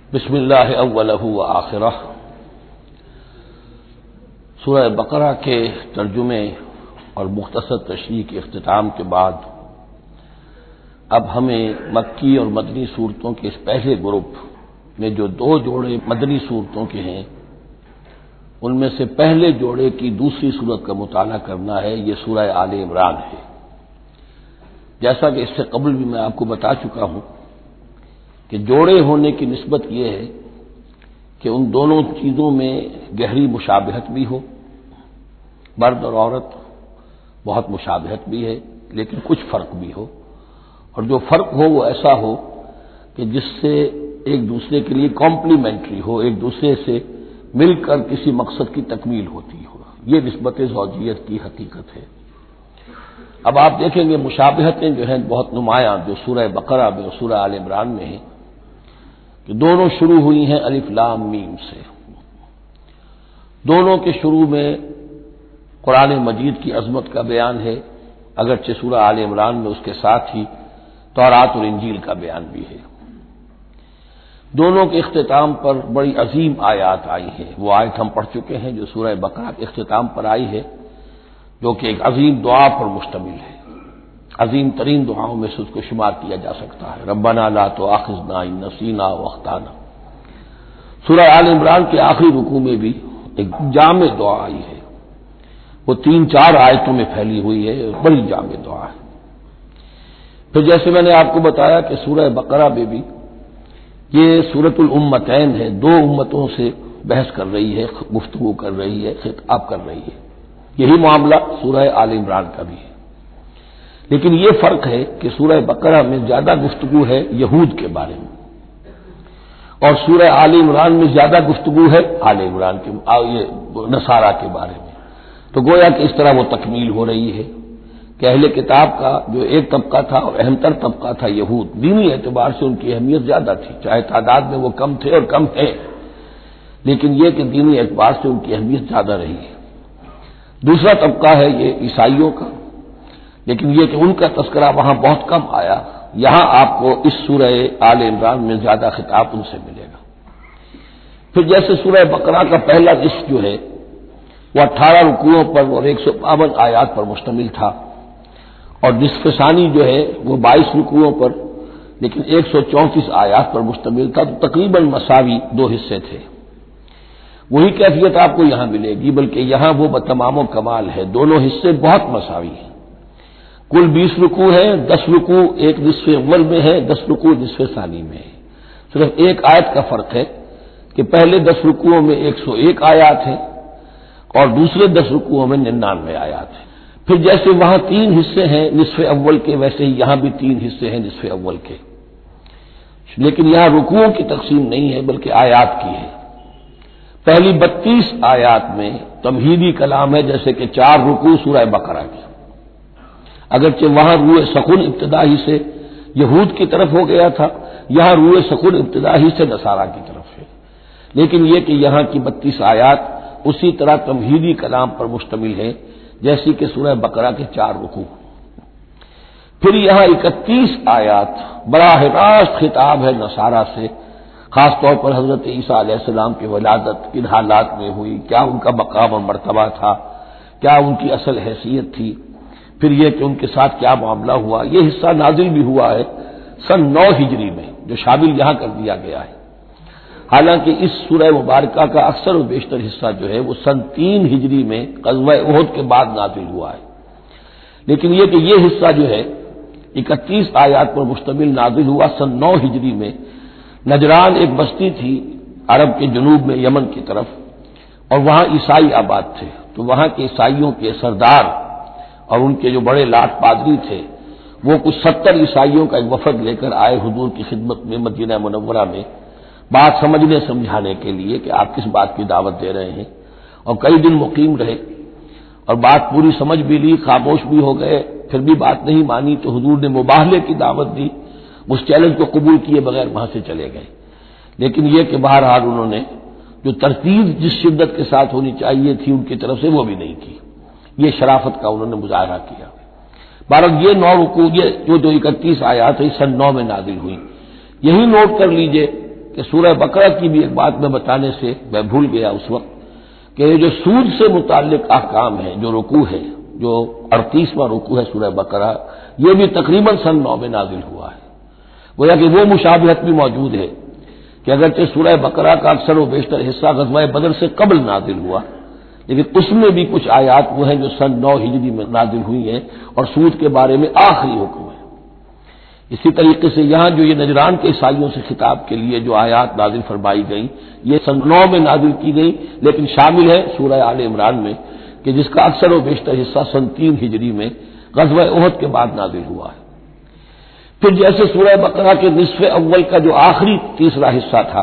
بسم اللہ اولہ و آخرہ۔ سورہ بقرہ کے ترجمے اور مختصر تشریح کے اختتام کے بعد اب ہمیں مکی اور مدنی صورتوں کے اس پہلے گروپ میں جو دو جوڑے مدنی صورتوں کے ہیں ان میں سے پہلے جوڑے کی دوسری صورت کا مطالعہ کرنا ہے۔ یہ سورہ آل عمران ہے۔ جیسا کہ اس سے قبل بھی میں آپ کو بتا چکا ہوں کہ جوڑے ہونے کی نسبت یہ ہے کہ ان دونوں چیزوں میں گہری مشابہت بھی ہو، مرد اور عورت بہت مشابہت بھی ہے لیکن کچھ فرق بھی ہو، اور جو فرق ہو وہ ایسا ہو کہ جس سے ایک دوسرے کے لیے کمپلیمنٹری ہو، ایک دوسرے سے مل کر کسی مقصد کی تکمیل ہوتی ہو۔ یہ نسبت زوجیت کی حقیقت ہے۔ اب آپ دیکھیں گے مشابہتیں جو ہیں بہت نمایاں جو سورہ بقرہ میں اور سورہ آل عمران میں ہیں کہ دونوں شروع ہوئی ہیں الف لام میم سے۔ دونوں کے شروع میں قرآن مجید کی عظمت کا بیان ہے، اگرچہ سورہ آل عمران میں اس کے ساتھ ہی تورات اور انجیل کا بیان بھی ہے۔ دونوں کے اختتام پر بڑی عظیم آیات آئی ہیں۔ وہ آیت ہم پڑھ چکے ہیں جو سورہ بقرہ کے اختتام پر آئی ہے، جو کہ ایک عظیم دعا پر مشتمل ہے۔ عظیم ترین دعاؤں میں سے اس کو شمار کیا جا سکتا ہے، ربنا لا تؤاخذنا ان نسینا واخطانا۔ سورہ آل عمران کے آخری رکوع میں بھی ایک جامع دعا آئی ہے، وہ 3-4 آیتوں میں پھیلی ہوئی ہے، بڑی جامع دعا ہے۔ پھر جیسے میں نے آپ کو بتایا کہ سورہ بقرہ میں بھی یہ سورۃ الامتین ہے، دو امتوں سے بحث کر رہی ہے، گفتگو کر رہی ہے، خطاب کر رہی ہے۔ یہی معاملہ سورہ آل عمران کا بھی ہے، لیکن یہ فرق ہے کہ سورہ بقرہ میں زیادہ گفتگو ہے یہود کے بارے میں، اور سورہ آل عمران میں زیادہ گفتگو ہے آل عمران کے نصارہ کے بارے میں۔ تو گویا کہ اس طرح وہ تکمیل ہو رہی ہے کہ اہل کتاب کا جو ایک طبقہ تھا اور اہم تر طبقہ تھا یہود، دینی اعتبار سے ان کی اہمیت زیادہ تھی، چاہے تعداد میں وہ کم تھے اور کم ہیں، لیکن یہ کہ دینی اعتبار سے ان کی اہمیت زیادہ رہی ہے۔ دوسرا طبقہ ہے یہ عیسائیوں کا، لیکن یہ کہ ان کا تذکرہ وہاں بہت کم آیا، یہاں آپ کو اس سورہ آل عمران میں زیادہ خطاب ان سے ملے گا۔ پھر جیسے سورہ بقرہ کا پہلا نصف جو ہے وہ 18 رکوعوں پر اور 152 آیات پر مشتمل تھا، اور نصف ثانی جو ہے وہ 22 رکوعوں پر لیکن 134 آیات پر مشتمل تھا، تو تقریباً مساوی دو حصے تھے۔ وہی کیفیت آپ کو یہاں ملے گی، بلکہ یہاں وہ بتمام و کمال ہے، دونوں حصے بہت مساوی ہیں۔ کل 20 رکوع ہے، 10 رکوع ایک نصف اول میں ہے، 10 رکوع نصف ثانی میں ہے۔ صرف ایک آیت کا فرق ہے کہ پہلے 10 رکوعوں میں 101 آیات ہیں اور دوسرے 10 رکوعوں میں 99 آیات ہیں۔ پھر جیسے وہاں 3 حصے ہیں نصف اول کے، ویسے ہی یہاں بھی 3 حصے ہیں نصف اول کے، لیکن یہاں رکوعوں کی تقسیم نہیں ہے بلکہ آیات کی ہے۔ پہلی 32 آیات میں تمہیدی کلام ہے، جیسے کہ 4 رکوع سورہ بقرہ کی، اگرچہ وہاں روح سکون ابتدا ہی سے یہود کی طرف ہو گیا تھا، یہاں روح سکون ابتدا ہی سے نصارہ کی طرف ہے، لیکن یہ کہ یہاں کی 32 آیات اسی طرح تمہیدی کلام پر مشتمل ہے جیسی کہ سورہ بقرہ کے 4 رکوع۔ پھر یہاں 31 آیات براہ راست خطاب ہے نصارہ سے، خاص طور پر حضرت عیسیٰ علیہ السلام کی ولادت کن حالات میں ہوئی، کیا ان کا مقام اور مرتبہ تھا، کیا ان کی اصل حیثیت تھی، پھر یہ کہ ان کے ساتھ کیا معاملہ ہوا۔ یہ حصہ نازل بھی ہوا ہے سن 9 ہجری میں، جو شامل یہاں کر دیا گیا ہے، حالانکہ اس سورہ مبارکہ کا اکثر و بیشتر حصہ جو ہے وہ سن 3 ہجری میں غزوہ احد کے بعد نازل ہوا ہے، لیکن یہ کہ یہ حصہ جو ہے 31 آیات پر مشتمل نازل ہوا سن 9 ہجری میں۔ نجران ایک بستی تھی عرب کے جنوب میں یمن کی طرف، اور وہاں عیسائی آباد تھے، تو وہاں کے عیسائیوں کے سردار اور ان کے جو بڑے لاٹ پادری تھے وہ کچھ 70 عیسائیوں کا ایک وفد لے کر آئے حضور کی خدمت میں مدینہ منورہ میں، بات سمجھنے سمجھانے کے لیے کہ آپ کس بات کی دعوت دے رہے ہیں، اور کئی دن مقیم رہے اور بات پوری سمجھ بھی لی، خاموش بھی ہو گئے، پھر بھی بات نہیں مانی تو حضور نے مباہلے کی دعوت دی، اس چیلنج کو قبول کیے بغیر وہاں سے چلے گئے۔ لیکن یہ کہ بہرحال انہوں نے جو ترتیب جس شدت کے ساتھ ہونی چاہیے تھی ان کی طرف سے وہ بھی نہیں کی، یہ شرافت کا انہوں نے مظاہرہ کیا۔ بہرحال یہ 9 رکوع، یہ جو 31 آیات ہے سن 9 میں نازل ہوئی۔ یہی نوٹ کر لیجئے کہ سورہ بقرہ کی بھی ایک بات میں بتانے سے میں بھول گیا اس وقت کہ یہ جو سود سے متعلق احکام ہیں، جو رکوع ہے، جو 38واں رکوع ہے سورہ بقرہ، یہ بھی تقریباً سن 9 میں نازل ہوا ہے۔ گویا کہ وہ مشابہت بھی موجود ہے کہ اگرچہ سورہ بقرہ کا اکثر و بیشتر حصہ غزوہ بدر سے قبل نازل ہوا، لیکن اس میں بھی کچھ آیات وہ ہیں جو سن 9 ہجری میں نازل ہوئی ہیں اور سود کے بارے میں آخری حکم ہے۔ اسی طریقے سے یہاں جو یہ نجران کے عیسائیوں سے خطاب کے لیے جو آیات نازل فرمائی گئیں، یہ سن 9 میں نازل کی گئی، لیکن شامل ہے سورہ آل عمران میں کہ جس کا اکثر و بیشتر حصہ سن 3 ہجری میں غزوہ احد کے بعد نازل ہوا ہے۔ پھر جیسے سورہ بقرہ کے نصف اول کا جو آخری تیسرا حصہ تھا،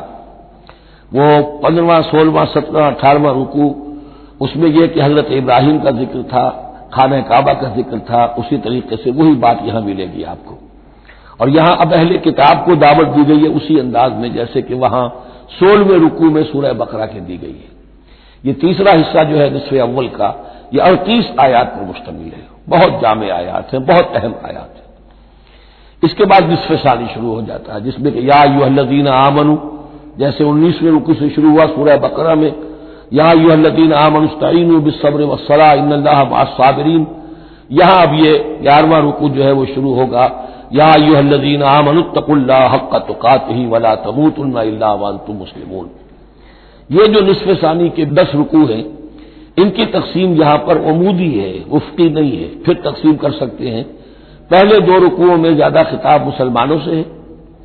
وہ 15واں، 16واں، 17واں، 18واں رکوع، اس میں یہ کہ حضرت ابراہیم کا ذکر تھا، خانہ کعبہ کا ذکر تھا، اسی طریقے سے وہی بات یہاں ملے گی آپ کو۔ اور یہاں اب اہل کتاب کو دعوت دی گئی ہے اسی انداز میں جیسے کہ وہاں 16ویں رکوع میں سورہ بقرہ کے دی گئی ہے۔ یہ تیسرا حصہ جو ہے نصف اول کا، یہ 38 آیات پر مشتمل ہے، بہت جامع آیات ہیں، بہت اہم آیات ہیں۔ اس کے بعد نصف ثانی شروع ہو جاتا ہے جس میں کہ یا ایھا الذین آمنوا، جیسے 19ویں رکوع سے شروع ہوا سورہ بقرہ میں یا ایھا الذین آمنوا استعینوا بالصبر والصلاۃ ان اللہ مع الصابرین، یہاں اب یہ 11واں رکوع جو ہے وہ شروع ہوگا یا ایھا الذین آمنوا اتقوا اللہ حق تقاتہ ولا تموتن الا وانتم مسلمون۔ یہ جو نصف ثانی کے 10 رکوع ہیں، ان کی تقسیم یہاں پر عمودی ہے، افقی نہیں ہے۔ پھر تقسیم کر سکتے ہیں، پہلے 2 رکوعوں میں زیادہ خطاب مسلمانوں سے ہے،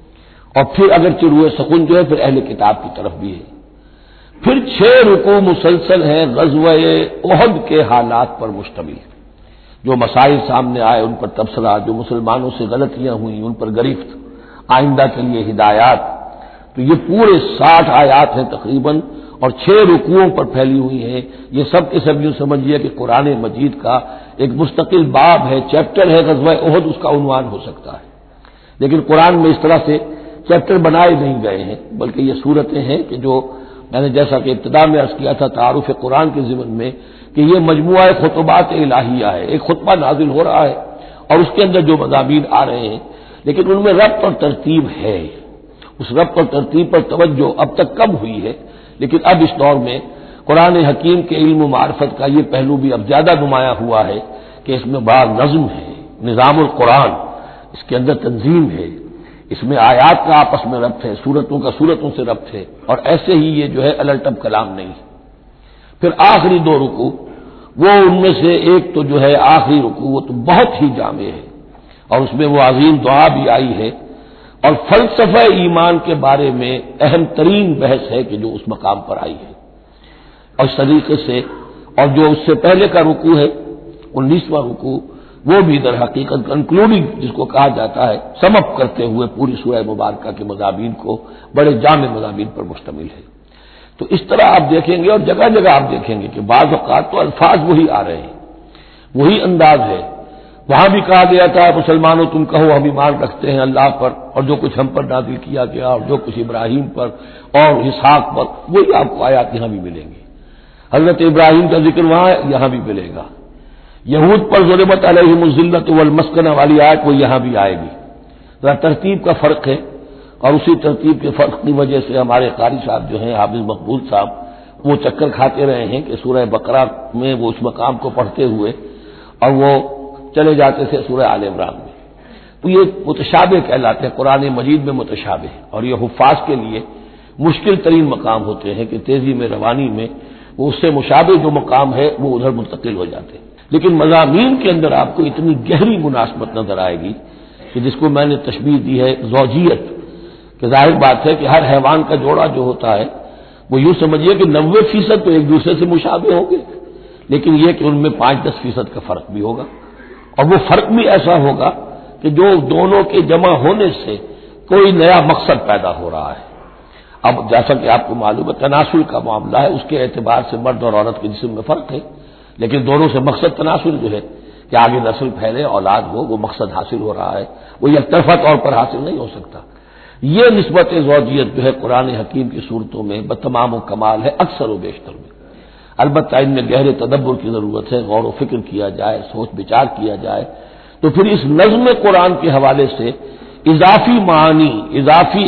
اور پھر اگرچہ روئے سخن جو ہے پھر اہل کتاب کی طرف بھی ہے۔ پھر 6 رکوع مسلسل ہیں غزوہ احد کے حالات پر مشتمل، جو مسائل سامنے آئے ان پر تبصرہ، جو مسلمانوں سے غلطیاں ہوئیں ان پر گرفت، آئندہ کے لیے ہدایات۔ تو یہ پورے 60 آیات ہیں تقریباً اور 6 رکوعوں پر پھیلی ہوئی ہیں۔ یہ سب کے سب یوں سمجھیے کہ قرآن مجید کا ایک مستقل باب ہے، چیپٹر ہے غزوہ احد، اس کا عنوان ہو سکتا ہے، لیکن قرآن میں اس طرح سے چیپٹر بنائے نہیں گئے ہیں، بلکہ یہ صورتیں ہیں کہ جو میں نے جیسا کہ ابتدا میں عرض کیا تھا تعارف قرآن کے ضمن میں کہ یہ مجموعہ خطبات الہیہ ہے، ایک خطبہ نازل ہو رہا ہے اور اس کے اندر جو مضامین آ رہے ہیں، لیکن ان میں ربط اور ترتیب ہے۔ اس ربط اور ترتیب پر توجہ اب تک کم ہوئی ہے، لیکن اب اس دور میں قرآن حکیم کے علم و معرفت کا یہ پہلو بھی اب زیادہ نمایاں ہوا ہے کہ اس میں بڑا نظم ہے، نظام القرآن، اس کے اندر تنظیم ہے، اس میں آیات کا آپس میں ربط ہے، سورتوں کا سورتوں سے ربط ہے، اور ایسے ہی یہ جو ہے الٹب کلام نہیں ہے۔ پھر آخری 2 رکوع، وہ ان میں سے ایک تو جو ہے آخری رکوع وہ تو بہت ہی جامع ہے، اور اس میں وہ عظیم دعا بھی آئی ہے، اور فلسفہ ایمان کے بارے میں اہم ترین بحث ہے کہ جو اس مقام پر آئی ہے۔ اور اس طریقے سے اور جو اس سے پہلے کا رکوع ہے 19واں رکوع، وہ بھی در حقیقت کنکلوڈنگ جس کو کہا جاتا ہے، سم اپ کرتے ہوئے پوری سورہ مبارکہ کے مضامین کو، بڑے جامع مضامین پر مشتمل ہے۔ تو اس طرح آپ دیکھیں گے اور جگہ جگہ آپ دیکھیں گے کہ بعض اوقات تو الفاظ وہی آ رہے ہیں، وہی انداز ہے۔ وہاں بھی کہا گیا تھا مسلمانوں تم کہو ہم ایمان رکھتے ہیں اللہ پر اور جو کچھ ہم پر نازل کیا گیا اور جو کچھ ابراہیم پر اور اسحاق پر، وہی آپ کو آیات یہاں بھی ملیں گی۔ حضرت ابراہیم کا ذکر وہاں ہے، یہاں بھی ملے گا۔ یہود پر ضربت علیہم الذلۃ والمسکنہ والی آیت وہ یہاں بھی آئے گی۔ ذرا ترتیب کا فرق ہے، اور اسی ترتیب کے فرق کی وجہ سے ہمارے قاری صاحب جو ہیں حافظ مقبول صاحب، وہ چکر کھاتے رہے ہیں کہ سورہ بقرہ میں وہ اس مقام کو پڑھتے ہوئے اور وہ چلے جاتے تھے سورہ آل عمران میں۔ تو یہ متشابہ کہلاتے ہیں، قرآن مجید میں متشابہ، اور یہ حفاظ کے لیے مشکل ترین مقام ہوتے ہیں کہ تیزی میں روانی میں وہ اس سے مشابہ جو مقام ہے وہ ادھر منتقل ہو جاتے ہیں۔ لیکن مضامین کے اندر آپ کو اتنی گہری مناسبت نظر آئے گی کہ جس کو میں نے تشبیہ دی ہے زوجیت، کہ ظاہر بات ہے کہ ہر حیوان کا جوڑا جو ہوتا ہے وہ یوں سمجھیے کہ 90% تو ایک دوسرے سے مشابہ ہوں گے، لیکن یہ کہ ان میں 5-10% کا فرق بھی ہوگا، اور وہ فرق بھی ایسا ہوگا کہ جو دونوں کے جمع ہونے سے کوئی نیا مقصد پیدا ہو رہا ہے۔ اب جیسا کہ آپ کو معلوم ہے تناسل کا معاملہ ہے، اس کے اعتبار سے مرد اور عورت کے جسم میں فرق ہے، لیکن دونوں سے مقصد تناسل جو ہے کہ آگے نسل پھیلے، اولاد ہو، وہ مقصد حاصل ہو رہا ہے، وہ یک طرفہ طور پر حاصل نہیں ہو سکتا۔ یہ نسبت زوجیت جو ہے قرآن حکیم کی صورتوں میں بتمام و کمال ہے اکثر و بیشتر میں۔ البتہ ان میں گہرے تدبر کی ضرورت ہے، غور و فکر کیا جائے، سوچ بچار کیا جائے، تو پھر اس نظم قرآن کے حوالے سے اضافی معانی، اضافی علم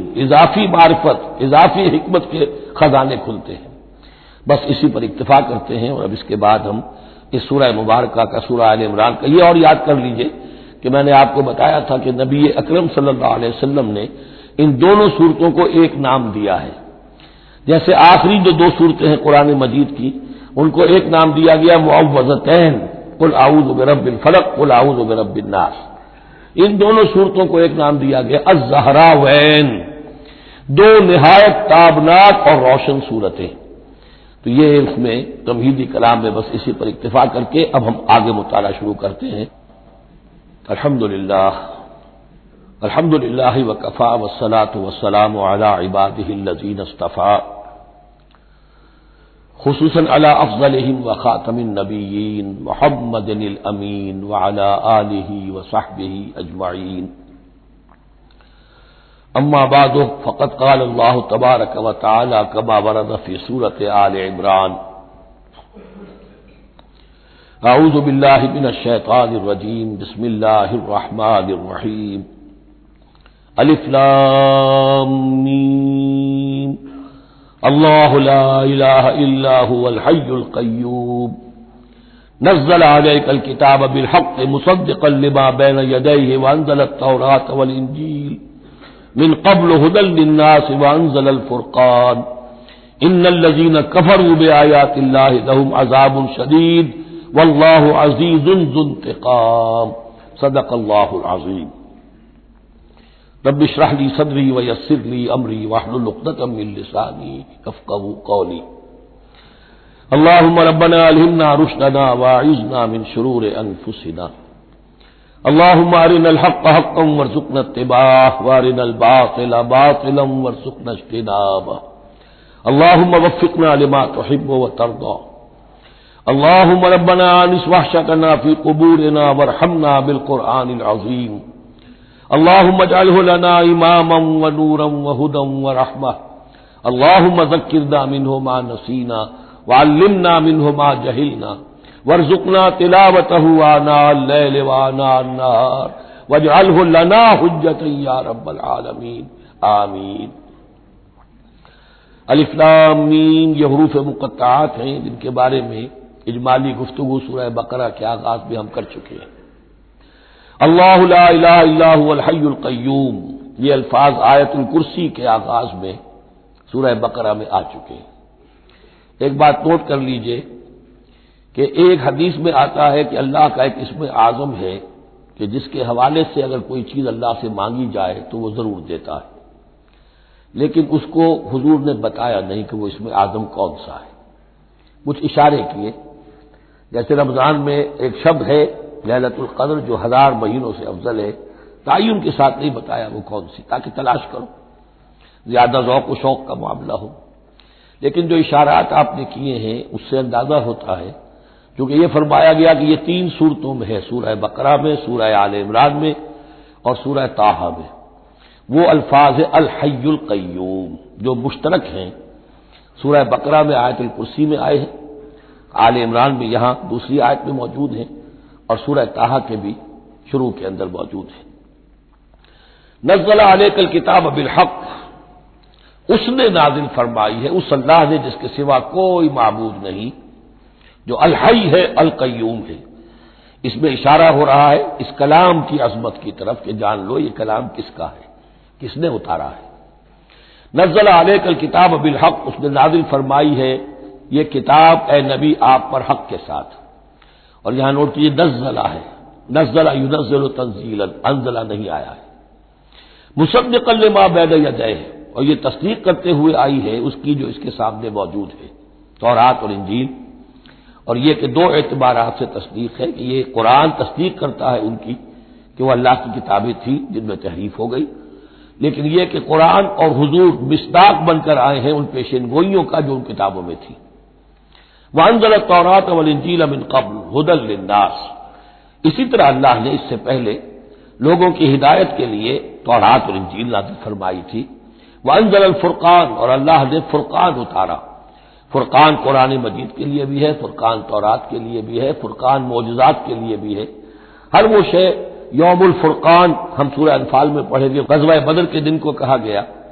اضافی معرفت، اضافی حکمت کے خزانے کھلتے ہیں۔ بس اسی پر اکتفا کرتے ہیں، اور اب اس کے بعد ہم اس سورہ مبارکہ کا سورہ آل عمران کا یہ اور یاد کر لیجئے کہ میں نے آپ کو بتایا تھا کہ نبی اکرم صلی اللہ علیہ وسلم نے ان دونوں صورتوں کو ایک نام دیا ہے۔ جیسے آخری جو دو صورتیں ہیں قرآن مجید کی، ان کو ایک نام دیا گیا معوذتین، قل اعوذ برب الفلق، قل اعوذ برب الناس۔ ان دونوں صورتوں کو ایک نام دیا گیا الزہراوین، دو نہایت تابناک اور روشن صورتیں۔ تو یہ اس میں تمہیدی کلام میں بس اسی پر اکتفا کر کے اب ہم آگے مطالعہ شروع کرتے ہیں۔ الحمدللہ وکفی والصلاۃ والسلام علی عبادہ الذین اصطفی، خصوصاً علی افضلہم وخاتم النبیین محمد الامین وعلی آلہ وصحبہ اجمعین۔ اما بعد فقد قال اللہ تبارک وتعالی کما ورد فی سورۃ آل عمران، اعوذ باللہ من الشیطان الرجیم، بسم اللہ الرحمن الرحیم، الف لام میم، اللہ لا الہ الا هو الحی القیوم، نزل علیک الکتاب بالحق مصدقا لما بین یدیہ وانزل التوراۃ والانجیل من قبل هدى للناس وانزل الفرقان، ان الذين كفروا بآيات الله لهم عذاب شديد والله عزيز ذو انتقام، صدق الله العظيم۔ رب اشرح لي صدري ويسر لي امري واحلل عقدة من لساني يفقهوا قولي۔ اللهم ربنا الهمنا رشدنا واعذنا من شرور انفسنا، اللهم ارنا الحق حقا وارزقنا اتباعه وارنا الباطل باطلا وارزقنا اجتنابه، اللهم وفقنا لما تحب وترضى، اللهم ربنا انس وحشتنا في قبورنا وارحمنا بالقرآن العظيم، اللهم اجعله لنا اماما ونورا وهدى ورحمة، اللهم ذكرنا منه ما نسينا وعلمنا منه ما جهلنا، وارزقنا تلاوته آناء الليل وآناء النهار واجعله لنا حجة یا رب العالمین، آمین۔ الف لام میم یہ حروف مقطعات ہیں جن کے بارے میں اجمالی گفتگو سورہ بقرہ کے آغاز میں ہم کر چکے ہیں۔ اللہ لا الہ الا هو الحی القیوم، یہ الفاظ آیت الکرسی کے آغاز میں سورہ بقرہ میں آ چکے ہیں۔ ایک بات نوٹ کر لیجئے کہ ایک حدیث میں آتا ہے کہ اللہ کا ایک اسم اعظم ہے کہ جس کے حوالے سے اگر کوئی چیز اللہ سے مانگی جائے تو وہ ضرور دیتا ہے، لیکن اس کو حضور نے بتایا نہیں کہ وہ اسم اعظم کون سا ہے۔ کچھ اشارے کیے، جیسے رمضان میں ایک شب ہے لیلۃ القدر جو 1000 مہینوں سے افضل ہے، تعین کے ساتھ نہیں بتایا وہ کون سی، تاکہ تلاش کرو، زیادہ ذوق و شوق کا معاملہ ہو۔ لیکن جو اشارات آپ نے کیے ہیں اس سے اندازہ ہوتا ہے، کیونکہ یہ فرمایا گیا کہ یہ 3 صورتوں میں ہے، سورہ بقرہ میں، سورہ آل عمران میں اور سورہ طٰہٰ میں، وہ الفاظ الحی القیوم جو مشترک ہیں، سورہ بقرہ میں آیت الکرسی میں آئے ہیں، آل عمران میں یہاں دوسری آیت میں موجود ہیں، اور سورہ طٰہٰ کے بھی شروع کے اندر موجود ہیں۔ نزل علیک الکتاب بالحق، اس نے نازل فرمائی ہے، اس اللہ نے جس کے سوا کوئی معبود نہیں، جو الحی ہے القیوم ہے۔ اس میں اشارہ ہو رہا ہے اس کلام کی عظمت کی طرف کہ جان لو یہ کلام کس کا ہے، کس نے اتارا ہے۔ نزل علیک الکتاب بالحق، اس نے نازل فرمائی ہے یہ کتاب اے نبی آپ پر حق کے ساتھ، اور یہاں نوٹ کیجیے نزلہ ہے، نزل ینزل تنزیلا، انزلہ نہیں آیا ہے، مصدقا لما بین یدیہ، اور یہ تصدیق کرتے ہوئے آئی ہے اس کی جو اس کے سامنے موجود ہے، تورات اور انجیل۔ اور یہ کہ 2 اعتبارات سے تصدیق ہے کہ یہ قرآن تصدیق کرتا ہے ان کی کہ وہ اللہ کی کتابیں تھیں جن میں تحریف ہو گئی، لیکن یہ کہ قرآن اور حضور مصداق بن کر آئے ہیں ان پیشین گوئیوں کا جو ان کتابوں میں تھی۔ وانزل التوراۃ والانجیل من قبل ھدی للناس، اسی طرح اللہ نے اس سے پہلے لوگوں کی ہدایت کے لیے تورات اور انجیل نازل فرمائی تھی۔ وانزل الفرقان، اور اللہ نے فرقان اتارا، فرقان قرآن مجید کے لیے بھی ہے، فرقان تورات کے لیے بھی ہے، فرقان معجزات کے لیے بھی ہے۔ ہر وہ شے یوم الفرقان ہم سورہ انفال میں پڑھیں گے، غزوہ بدر کے دن کو کہا گیا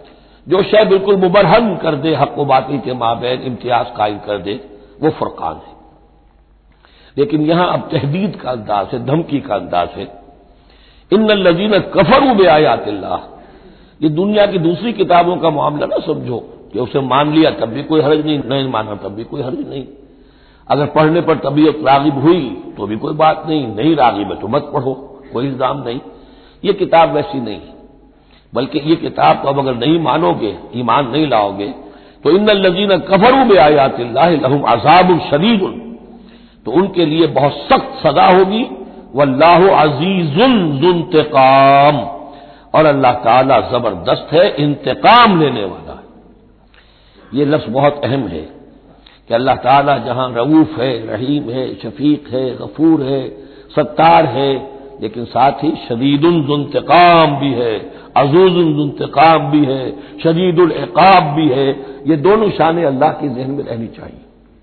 جو شے بالکل مبرہن کر دے حق و باطل کے مابین امتیاز قائم کر دے، وہ فرقان ہے۔ لیکن یہاں اب تحدید کا انداز ہے، دھمکی کا انداز ہے۔ ان الذین کفروا بآیات اللہ، یہ دنیا کی دوسری کتابوں کا معاملہ نہ سمجھو کہ اسے مان لیا تب بھی کوئی حرج نہیں، نہیں مانا تب بھی کوئی حرج نہیں، اگر پڑھنے پر طبیعت راغب ہوئی تو بھی کوئی بات نہیں، نہیں راغب ہے تو مت پڑھو، کوئی الزام نہیں۔ یہ کتاب ویسی نہیں، بلکہ یہ کتاب کو اب اگر نہیں مانو گے، ایمان نہیں لاؤ گے، تو ان الذین کفروا بآیات اللہ لہم عذاب شدید، تو ان کے لیے بہت سخت سزا ہوگی، واللہ عزیز ذو انتقام، اور اللہ تعالی زبردست ہے، انتقام لینے والا ہے۔ یہ لفظ بہت اہم ہے کہ اللہ تعالی جہاں رؤوف ہے، رحیم ہے، شفیق ہے، غفور ہے، ستار ہے، لیکن ساتھ ہی شدید ذو انتقام بھی ہے، عزوز ذو انتقام بھی ہے، شدید العقاب بھی ہے۔ یہ دونوں شانیں اللہ کی ذہن میں رہنی چاہیے۔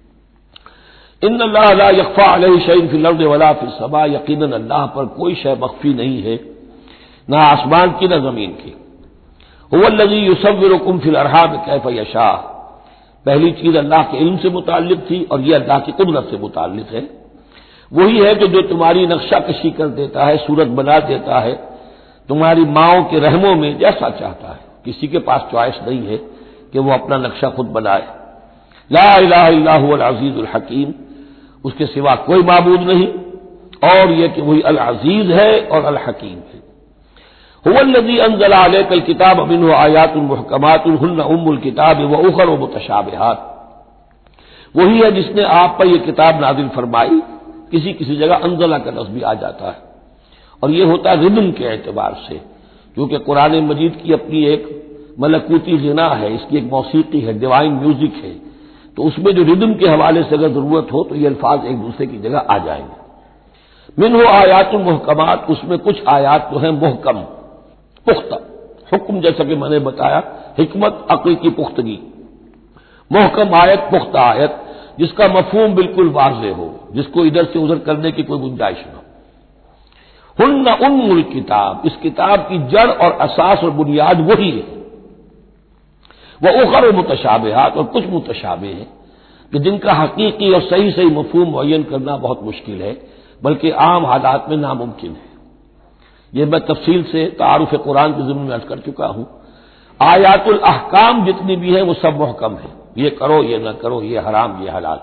ان اللہ لا یخفی علیہ شیء فی الارض ولا فی السماء، یقیناً اللہ پر کوئی شے مخفی نہیں ہے، نہ آسمان کی نہ زمین کی۔ هو الذی یصورکم فی الارحام کیف یشاء، پہلی چیز اللہ کے علم سے متعلق تھی، اور یہ اللہ کی قدرت سے متعلق ہے۔ وہی ہے کہ جو تمہاری نقشہ کشی کر دیتا ہے، صورت بنا دیتا ہے تمہاری ماؤں کے رحموں میں جیسا چاہتا ہے، کسی کے پاس چوائس نہیں ہے کہ وہ اپنا نقشہ خود بنائے۔ لا الہ الا هو العزیز الحکیم، اس کے سوا کوئی معبود نہیں، اور یہ کہ وہی العزیز ہے اور الحکیم ہے۔ هو الذی انزل علیک الکتاب منہ آیات محکمات ہن ام الکتاب واخر متشابہات، وہی ہے جس نے آپ پر یہ کتاب نازل فرمائی، کسی کسی جگہ انزلہ کا لفظ بھی آ جاتا ہے، اور یہ ہوتا ہے ردم کے اعتبار سے، کیونکہ قرآن مجید کی اپنی ایک ملکوتی غنا ہے، اس کی ایک موسیقی ہے، ڈیوائن میوزک ہے، تو اس میں جو ردم کے حوالے سے اگر ضرورت ہو تو یہ الفاظ ایک دوسرے کی جگہ آ جائیں گے۔ منہ آیات محکمات، اس میں کچھ آیات جو ہیں محکم، پختہ، حکم جیسا کہ میں نے بتایا، حکمت عقل کی پختگی، محکم آیت، پختہ آیت، جس کا مفہوم بالکل واضح ہو، جس کو ادھر سے ادھر کرنے کی کوئی گنجائش نہ ہو۔ ہن ام الکتاب، اس کتاب کی جڑ اور اساس اور بنیاد وہی ہے۔ وہ اخر متشابہات، اور کچھ متشابہ ہیں کہ جن کا حقیقی اور صحیح صحیح مفہوم معین کرنا بہت مشکل ہے، بلکہ عام حالات میں ناممکن ہے۔ یہ میں تفصیل سے تعارف قرآن کے ضمن میں عرض کر چکا ہوں۔ آیات الاحکام جتنی بھی ہیں وہ سب محکم ہیں، یہ کرو یہ نہ کرو، یہ حرام یہ حلال۔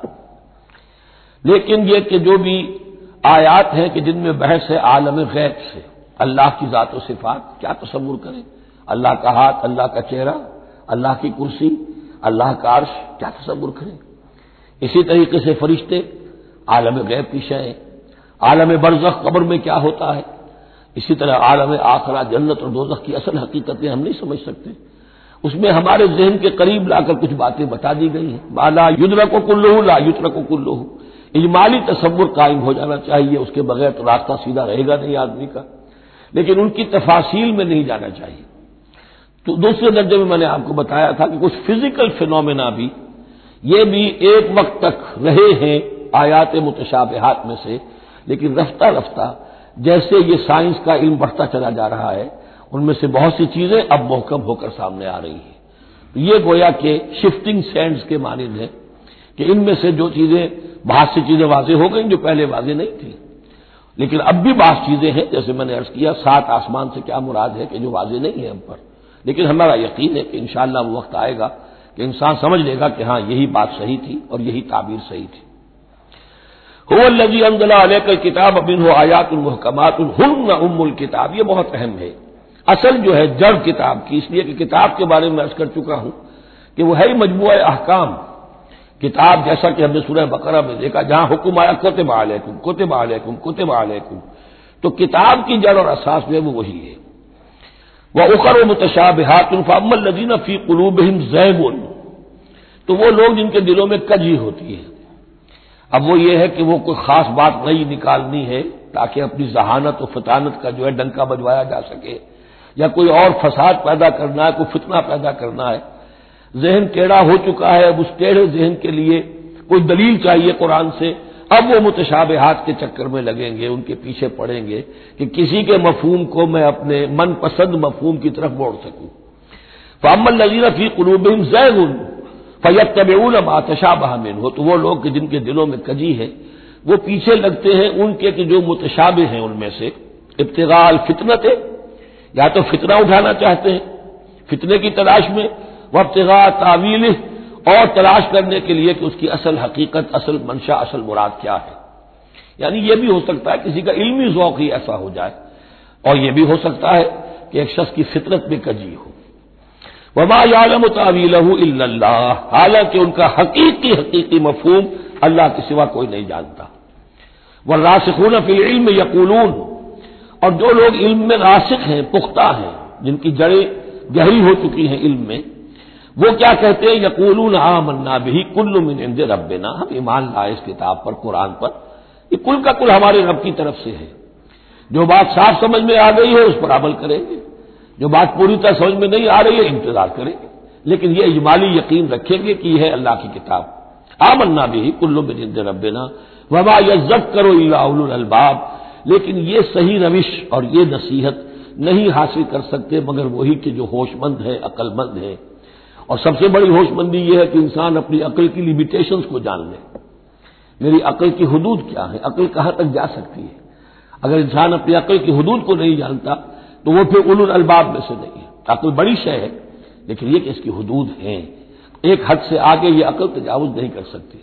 لیکن یہ کہ جو بھی آیات ہیں کہ جن میں بحث ہے عالم غیب سے، اللہ کی ذات و صفات، کیا تصور کریں، اللہ کا ہاتھ، اللہ کا چہرہ، اللہ کی کرسی، اللہ کا عرش، کیا تصور کریں۔ اسی طریقے سے فرشتے، عالم غیب کی شے، عالم برزخ قبر میں کیا ہوتا ہے، اسی طرح عالم آخرہ جنت اور دوزخ کی اصل حقیقتیں ہم نہیں سمجھ سکتے، اس میں ہمارے ذہن کے قریب لا کر کچھ باتیں بتا دی گئی ہیں۔ ما لا یدرک کلہ لا یترک کلہ، اجمالی تصور قائم ہو جانا چاہیے، اس کے بغیر تو راستہ سیدھا رہے گا نہیں آدمی کا، لیکن ان کی تفاصیل میں نہیں جانا چاہیے۔ تو دوسرے درجے میں نے آپ کو بتایا تھا کہ کچھ فزیکل فینومینا بھی، یہ بھی ایک وقت تک رہے ہیں آیات متشابہات میں سے، لیکن رفتہ رفتہ جیسے یہ سائنس کا علم بڑھتا چلا جا رہا ہے، ان میں سے بہت سی چیزیں اب محکم ہو کر سامنے آ رہی ہیں۔ تو یہ گویا کہ شفٹنگ سینڈز کے مانند ہے کہ ان میں سے جو چیزیں، بہت سی چیزیں واضح ہو گئیں جو پہلے واضح نہیں تھیں، لیکن اب بھی بعض چیزیں ہیں، جیسے میں نے عرض کیا، 7 آسمان سے کیا مراد ہے کہ جو واضح نہیں ہے ہم پر، لیکن ہمارا یقین ہے کہ انشاءاللہ وہ وقت آئے گا کہ انسان سمجھ لے گا کہ ہاں یہی بات صحیح تھی اور یہی تعبیر صحیح تھی۔ هو الذی انزل علیک الکتاب منہ آیات محکمات ہن ام الکتاب، یہ بہت اہم ہے، اصل جو ہے جڑ کتاب کی، اس لیے کہ کتاب کے بارے میں عرض کر چکا ہوں کہ وہ ہے مجموعہ احکام۔ کتاب جیسا کہ ہم نے سورہ بقرہ میں دیکھا، جہاں حکم آیا کتب علیکم کتب علیکم کتب علیکم، تو کتاب کی جڑ اور اساس جو ہے وہ وہی ہے۔ وَأُخَرُ مُتَشَابِهَاتٌ فَأَمَّا الَّذِينَ فِي قُلُوبِهِمْ زَيْغٌ، تو وہ لوگ جن کے دلوں میں کجی ہوتی ہے، اب وہ یہ ہے کہ وہ کوئی خاص بات نہیں نکالنی ہے تاکہ اپنی ذہانت و فطانت کا جو ہے ڈنکا بجوایا جا سکے، یا کوئی اور فساد پیدا کرنا ہے، کوئی فتنہ پیدا کرنا ہے، ذہن ٹیڑھا ہو چکا ہے، اب اس ٹیڑھے ذہن کے لیے کوئی دلیل چاہیے قرآن سے، اب وہ متشابہات کے چکر میں لگیں گے، ان کے پیچھے پڑیں گے کہ کسی کے مفہوم کو میں اپنے من پسند مفہوم کی طرف موڑ سکوں۔ فاما الذین فی قلوبہم زیغ فیتبعون ما تشابہ منہ، تو وہ لوگ کہ جن کے دلوں میں کجی ہے وہ پیچھے لگتے ہیں ان کے کہ جو متشابہ ہیں ان میں سے، ابتغاء الفتنۃ، یا تو فتنہ اٹھانا چاہتے ہیں فتنے کی تلاش میں، وابتغاء تاویلہ، اور تلاش کرنے کے لیے کہ اس کی اصل حقیقت، اصل منشا، اصل مراد کیا ہے۔ یعنی یہ بھی ہو سکتا ہے کسی کا علمی ذوق ہی ایسا ہو جائے، اور یہ بھی ہو سکتا ہے کہ ایک شخص کی فطرت میں کجی ہو۔ وما یعلم تاویلہ الا اللہ، حالانکہ ان کا حقیقی مفہوم اللہ کے سوا کوئی نہیں جانتا۔ والراسخون فی العلم یقولون، اور جو لوگ علم میں راسخ ہیں، پختہ ہیں، جن کی جڑیں گہری ہو چکی ہیں علم میں، وہ کیا کہتے ہیں؟ یقولون آمنا بہ کل من عند ربنا، ہم ایمان لائے اس کتاب پر، قرآن پر، یہ کل کا کل ہمارے رب کی طرف سے ہے۔ جو بات صاف سمجھ میں آ گئی ہے اس پر عمل کریں گے، جو بات پوری طرح سمجھ میں نہیں آ رہی ہے انتظار کریں گے، لیکن یہ اجمالی یقین رکھیں گے کہ یہ ہے اللہ کی کتاب۔ آمنا بہ کل من عند ربنا وما یذکر الا اولو الالباب، لیکن یہ صحیح روش اور یہ نصیحت نہیں حاصل کر سکتے مگر وہی کہ جو ہوش مند ہے، عقل مند ہے۔ اور سب سے بڑی ہوش مندی یہ ہے کہ انسان اپنی عقل کی لیمیٹیشنز کو جان لے، میری عقل کی حدود کیا ہے، عقل کہاں تک جا سکتی ہے۔ اگر انسان اپنی عقل کی حدود کو نہیں جانتا تو وہ پھر اولو الالباب میں سے نہیں ہے۔ عقل بڑی شے ہے لیکن یہ کہ اس کی حدود ہیں، ایک حد سے آگے یہ عقل تجاوز نہیں کر سکتی۔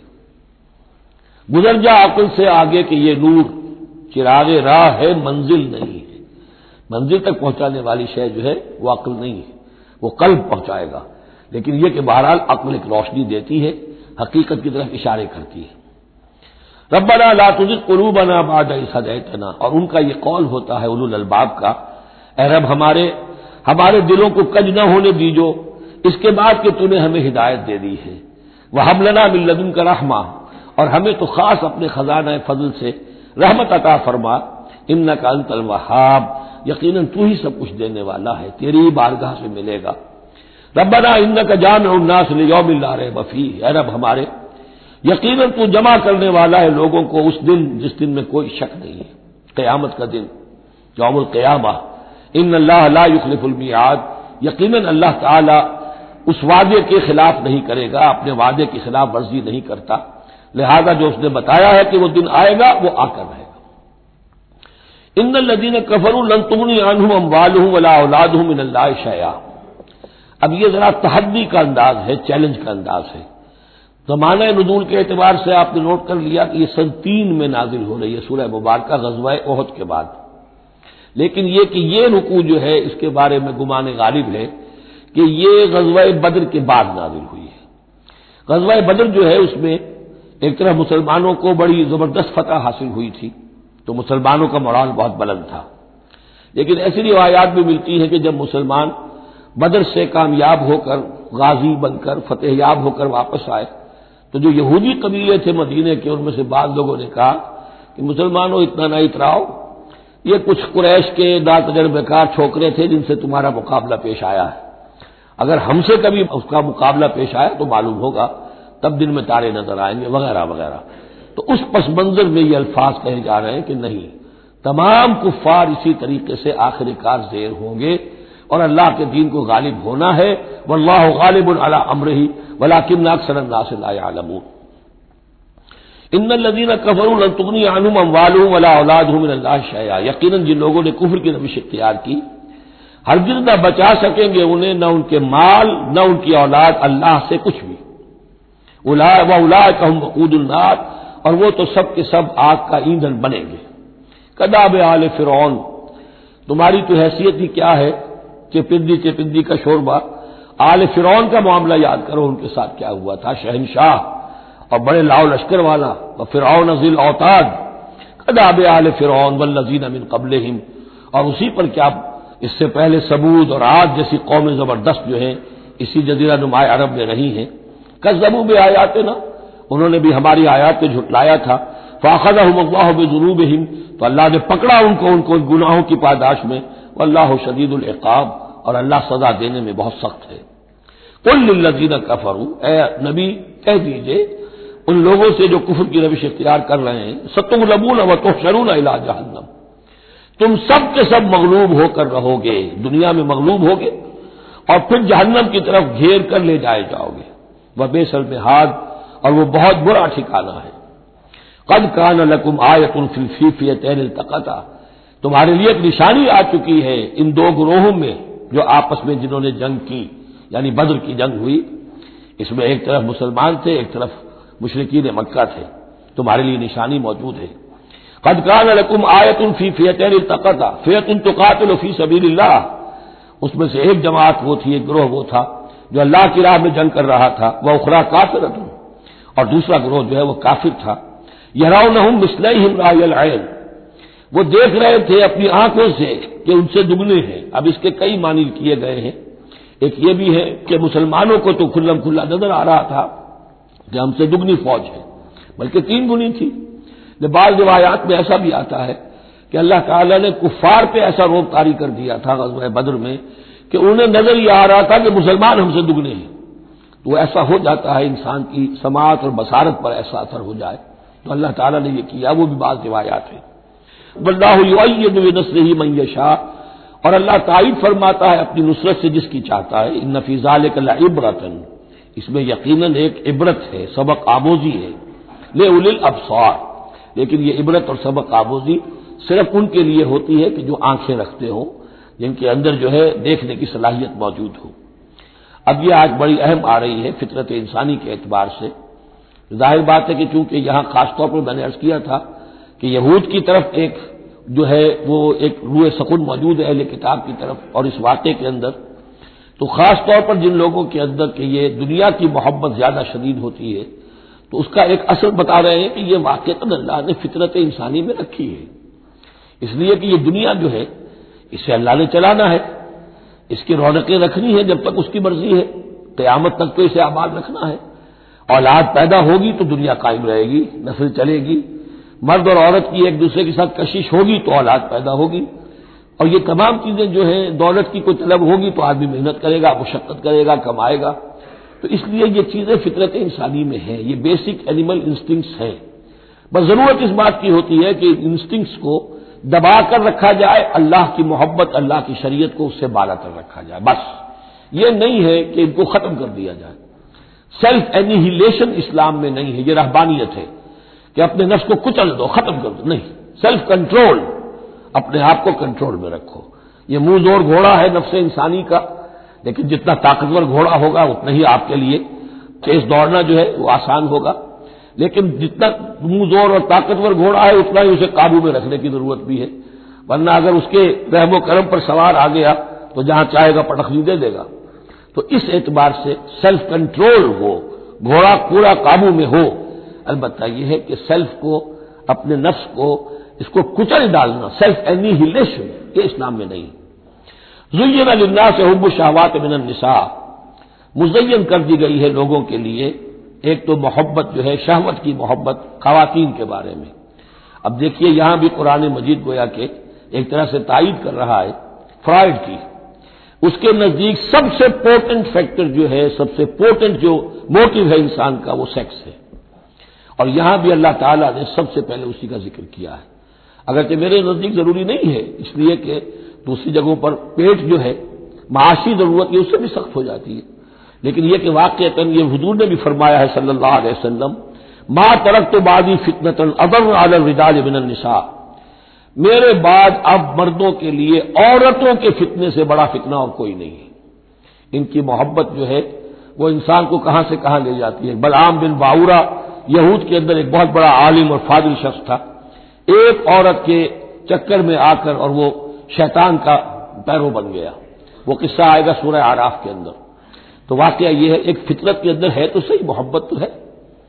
گزر جا عقل سے آگے کہ یہ نور چراغ راہ ہے، منزل نہیں ہے۔ منزل تک پہنچانے والی شے جو ہے وہ عقل نہیں ہے، وہ قلب پہنچائے گا، لیکن یہ کہ بہرحال عقل ایک روشنی دیتی ہے، حقیقت کی طرف اشارے کرتی ہے۔ ربنا لا تزغ قلوبنا بعد إذ هديتنا، اور ان کا یہ قول ہوتا ہے اولو الالباب کا، اے رب ہمارے دلوں کو کج نہ ہونے دیجو اس کے بعد کہ تو نے ہمیں ہدایت دے دی ہے۔ وہب لنا من لدنک رحمہ، اور ہمیں تو خاص اپنے خزانہ فضل سے رحمت عطا فرما، انک انت الوہاب، یقیناً تو ہی سب کچھ دینے والا ہے، تیری بارگاہ سے ملے گا۔ ربنا انک جامع الناس لیوم لا ریب فیہ، اے رب ہمارے یقیناً تو جمع کرنے والا ہے لوگوں کو اس دن جس دن میں کوئی شک نہیں ہے، قیامت کا دن، یوم القیامہ۔ ان اللہ لا یخلف المیعاد، یقیناً اللہ تعالی اس وعدے کے خلاف نہیں کرے گا، اپنے وعدے کی خلاف ورزی نہیں کرتا، لہذا جو اس نے بتایا ہے کہ وہ دن آئے گا وہ آ کر رہے گا۔ ان الذین کفروا لن تغنی عنہم اموالہم ولا اولادہم من اللہ شیئا، اب یہ ذرا تحدی کا انداز ہے، چیلنج کا انداز ہے۔ زمانہ نزول کے اعتبار سے آپ نے نوٹ کر لیا کہ یہ سن 3 میں نازل ہو رہی ہے سورہ مبارکہ غزوہ احد کے بعد، لیکن یہ کہ یہ رکوع جو ہے اس کے بارے میں گمان غالب ہے کہ یہ غزوہ بدر کے بعد نازل ہوئی ہے۔ غزوہ بدر جو ہے اس میں ایک طرح مسلمانوں کو بڑی زبردست فتح حاصل ہوئی تھی، تو مسلمانوں کا مورال بہت بلند تھا، لیکن ایسی روایات بھی ملتی ہیں کہ جب مسلمان بدر سے کامیاب ہو کر، غازی بن کر، فتح یاب ہو کر واپس آئے تو جو یہودی قبیلے تھے مدینے کے، ان میں سے بعض لوگوں نے کہا کہ مسلمانوں اتنا نہ اتراؤ، یہ کچھ قریش کے ناتجربہ کار چھوکرے تھے جن سے تمہارا مقابلہ پیش آیا ہے، اگر ہم سے کبھی اس کا مقابلہ پیش آیا تو معلوم ہوگا، تب دن میں تارے نظر آئیں گے وغیرہ وغیرہ۔ تو اس پس منظر میں یہ الفاظ کہے جا رہے ہیں کہ نہیں، تمام کفار اسی طریقے سے آخر کار زیر ہوں گے اور اللہ کے دین کو غالب ہونا ہے، واللہ غالب علی امرہ ولکن اکثر الناس لا یعلمون۔ ان الذین کفروا لن تغنی عنہم اموالہم ولا اولادہم من اللہ شیئا، یقیناً جن لوگوں نے کفر کی روش اختیار کی ہرگز نہ بچا سکیں گے انہیں، نہ ان کے مال نہ ان کی اولاد اللہ سے کچھ بھی۔ اولئک هم وقود النار، اور وہ تو سب کے سب آگ کا ایندھن بنیں گے۔ کداب آل فرعون، تمہاری تو حیثیت ہی کیا ہے، چپندی کا شوربہ۔ آل فرعون کا معاملہ یاد کرو، ان کے ساتھ کیا ہوا تھا، شہنشاہ اور بڑے لاؤ لشکر والا، وفرعون ذی الاوتاد، کداب آل فرعون والذین من قبلہم، اور اسی پر کیا اس سے پہلے ثمود اور عاد جیسی قومیں زبردست جو ہیں اسی جزیرہ نما عرب میں رہی ہیں، کذبوا بآیاتنا، انہوں نے بھی ہماری آیات کو جھٹلایا تھا، فاخذہم اللہ بذنوبہم، تو اللہ نے پکڑا ان کو گناہوں کی پاداش میں، واللہ شدید العقاب، اور اللہ سزا دینے میں بہت سخت ہے۔ قل للذین کفروا، اے نبی کہہ دیجئے ان لوگوں سے جو کفر کی روش اختیار کر رہے ہیں، ستغلبون وتحشرون الی جہنم، تم سب کے سب مغلوب ہو کر رہو گے، دنیا میں مغلوب ہوگے اور پھر جہنم کی طرف گھیر کر لے جائے جاؤ گے، وبئس المہاد، اور وہ بہت برا ٹھکانہ ہے۔ قد کان لکم آیۃ فی الفیفیتین التقطا، تمہارے لیے ایک نشانی آ چکی ہے ان دو گروہوں میں جو آپس میں جنہوں نے جنگ کی، یعنی بدر کی جنگ ہوئی، اس میں ایک طرف مسلمان تھے، ایک طرف مشرکین مکہ تھے، تمہارے لیے نشانی موجود ہے۔ قد کان لکم آیۃ فی فیتین التقطا فیۃ تقاتل فی سبیل اللہ، اس میں سے ایک جماعت وہ تھی، ایک گروہ وہ تھا جو اللہ کی راہ میں جنگ کر رہا تھا، وہ اخری کافرۃ، اور دوسرا گروہ جو ہے وہ کافر تھا۔ یرونہم مثلیہم رأی العین، وہ دیکھ رہے تھے اپنی آنکھوں سے کہ ان سے دگنے ہیں۔ اب اس کے کئی معنی کیے گئے ہیں، ایک یہ بھی ہے کہ مسلمانوں کو تو کھلم کھلا نظر آ رہا تھا کہ ہم سے دگنی فوج ہے، بلکہ 3 گنی تھی۔ بعض روایات میں ایسا بھی آتا ہے کہ اللہ تعالیٰ نے کفار پہ ایسا روب طاری کر دیا تھا غزوہ بدر میں کہ انہیں نظر یہ آ رہا تھا کہ مسلمان ہم سے دگنے ہیں۔ تو ایسا ہو جاتا ہے، انسان کی سماعت اور بصارت پر ایسا اثر ہو جائے، تو اللہ تعالیٰ نے یہ کیا، وہ بھی بعض روایات ہیں۔ واللہ یؤید بنصرہ من یشاء، اور اللہ تائید فرماتا ہے اپنی نصرت سے جس کی چاہتا ہے۔ ان فی ذلک لعبرۃ، اس میں یقیناً ایک عبرت ہے، سبق آموزی ہے، لأولی الابصار، لیکن یہ عبرت اور سبق آموزی صرف ان کے لیے ہوتی ہے کہ جو آنکھیں رکھتے ہوں، جن کے اندر جو ہے دیکھنے کی صلاحیت موجود ہو۔ اب یہ آج بڑی اہم آ رہی ہے فطرت انسانی کے اعتبار سے۔ ظاہر بات ہے کہ چونکہ یہاں خاص طور پر میں نے عرض کیا تھا کہ یہود کی طرف ایک جو ہے وہ ایک روح سکون موجود ہے اہل کتاب کی طرف، اور اس واقعے کے اندر تو خاص طور پر جن لوگوں کے اندر کہ یہ دنیا کی محبت زیادہ شدید ہوتی ہے، تو اس کا ایک اثر بتا رہے ہیں کہ یہ واقعہ اللہ نے فطرت انسانی میں رکھی ہے، اس لیے کہ یہ دنیا جو ہے اسے اللہ نے چلانا ہے، اس کی رونقیں رکھنی ہے جب تک اس کی مرضی ہے، قیامت تک تو اسے آباد رکھنا ہے۔ اولاد پیدا ہوگی تو دنیا قائم رہے گی، نسل چلے گی، مرد اور عورت کی ایک دوسرے کے ساتھ کشش ہوگی تو اولاد پیدا ہوگی، اور یہ تمام چیزیں جو ہیں، دولت کی کوئی طلب ہوگی تو آدمی محنت کرے گا، مشقت کرے گا، کمائے گا۔ تو اس لیے یہ چیزیں فطرت انسانی میں ہیں، یہ بیسک اینیمل انسٹنکٹس ہیں۔ بس ضرورت اس بات کی ہوتی ہے کہ انسٹنکٹس کو دبا کر رکھا جائے، اللہ کی محبت، اللہ کی شریعت کو اس سے بالا کر رکھا جائے، بس یہ نہیں ہے کہ ان کو ختم کر دیا جائے۔ سیلف اینیہیلیشن اسلام میں نہیں ہے، یہ رہبانیت ہے کہ اپنے نفس کو کچل دو، ختم کر دو، نہیں، سیلف کنٹرول، اپنے آپ کو کنٹرول میں رکھو۔ یہ منہ زور گھوڑا ہے نفس انسانی کا، لیکن جتنا طاقتور گھوڑا ہوگا اتنا ہی آپ کے لیے تیز دوڑنا جو ہے وہ آسان ہوگا، لیکن جتنا منہ زور اور طاقتور گھوڑا ہے اتنا ہی اسے قابو میں رکھنے کی ضرورت بھی ہے، ورنہ اگر اس کے رحم و کرم پر سوار آ گیا تو جہاں چاہے گا پٹخنی دے دے گا۔ تو اس اعتبار سے سیلف کنٹرول ہو، گھوڑا پورا قابو میں ہو۔ البتہ یہ ہے کہ سیلف کو، اپنے نفس کو، اس کو کچل ڈالنا، سیلف اینیہیلیشن، یہ اسلام میں نہیں۔ زین للناس حب الشہوات من النساء، مزین کر دی گئی ہے لوگوں کے لیے ایک تو محبت جو ہے، شہوت کی محبت خواتین کے بارے میں۔ اب دیکھیے یہاں بھی قرآن مجید گویا کہ ایک طرح سے تائید کر رہا ہے فرائڈ کی، اس کے نزدیک سب سے پورٹنٹ فیکٹر جو ہے، سب سے پورٹنٹ جو موٹیو ہے انسان کا، وہ سیکس ہے، اور یہاں بھی اللہ تعالیٰ نے سب سے پہلے اسی کا ذکر کیا ہے، اگرچہ میرے نزدیک ضروری نہیں ہے، اس لیے کہ دوسری جگہوں پر پیٹ جو ہے معاشی ضرورت یہ اس سے بھی سخت ہو جاتی ہے، لیکن یہ کہ واقعتاً یہ حضور نے بھی فرمایا ہے صلی اللہ علیہ وسلم، ما ترکت بعدی فتنۃ اضر علی الرجال من النساء، میرے بعد اب مردوں کے لیے عورتوں کے فتنے سے بڑا فتنہ اور کوئی نہیں ہے۔ ان کی محبت جو ہے وہ انسان کو کہاں سے کہاں لے جاتی ہے۔ بلعام بن باورا یہود کے اندر ایک بہت بڑا عالم اور فاضل شخص تھا، ایک عورت کے چکر میں آ کر اور وہ شیطان کا پیرو بن گیا، وہ قصہ آئے گا سورہ اعراف کے اندر۔ تو واقعہ یہ ہے، ایک فطرت کے اندر ہے تو صحیح، محبت تو ہے۔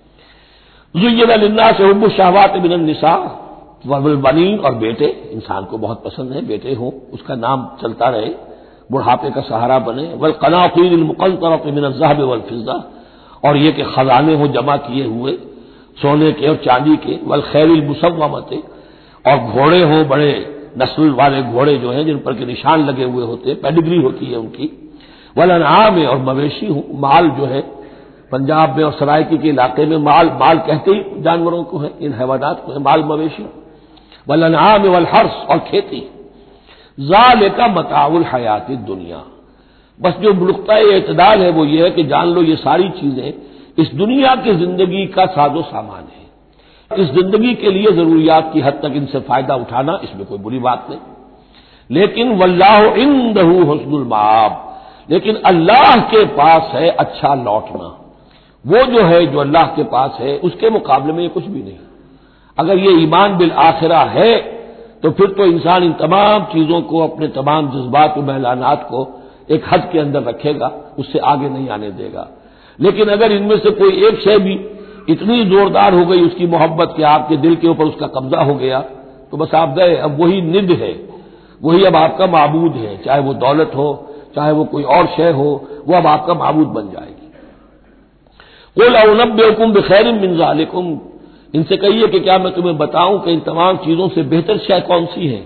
زین للناس حب الشہوات من النساء والبنین، اور بیٹے انسان کو بہت پسند ہے، بیٹے ہوں، اس کا نام چلتا رہے، بڑھاپے کا سہارا بنے، والقناطیر المقنطرۃ من الذهب والفضہ، اور یہ کہ خزانے ہوں جمع کیے ہوئے سونے کے اور چاندی کے، والخیل المسومۃ، اور گھوڑے ہوں بڑے نسل والے گھوڑے جو ہیں جن پر کے نشان لگے ہوئے ہوتے ہیں، پیڈگری ہوتی ہے ان کی، والانعام، اور مویشی ہوں، مال جو ہے پنجاب میں اور سرائکی کے علاقے میں مال کہتے ہی جانوروں کو ہے، ان حیوانات کو ہے مال مویشی، والانعام والحرث، اور کھیتی۔ ذالک متاع الحیات الدنیا، بس جو نقطۂ اعتدال ہے وہ یہ ہے کہ جان لو یہ ساری چیزیں اس دنیا کی زندگی کا ساز و سامان ہے، اس زندگی کے لیے ضروریات کی حد تک ان سے فائدہ اٹھانا اس میں کوئی بری بات نہیں، لیکن واللہ عندہ حسن المآب، لیکن اللہ کے پاس ہے اچھا لوٹنا، وہ جو ہے جو اللہ کے پاس ہے اس کے مقابلے میں یہ کچھ بھی نہیں۔ اگر یہ ایمان بالآخرہ ہے تو پھر تو انسان ان تمام چیزوں کو، اپنے تمام جذبات و میلانات کو ایک حد کے اندر رکھے گا، اس سے آگے نہیں آنے دے گا۔ لیکن اگر ان میں سے کوئی ایک شے بھی اتنی زوردار ہو گئی اس کی محبت کہ آپ کے دل کے اوپر اس کا قبضہ ہو گیا تو بس آپ گئے، اب وہی ند ہے، وہی اب آپ کا معبود ہے، چاہے وہ دولت ہو، چاہے وہ کوئی اور شے ہو، وہ اب آپ کا معبود بن جائے گی۔ قل انبئکم بخیر من ذالکم، ان سے کہیے کہ کیا میں تمہیں بتاؤں کہ ان تمام چیزوں سے بہتر شے کون سی ہے؟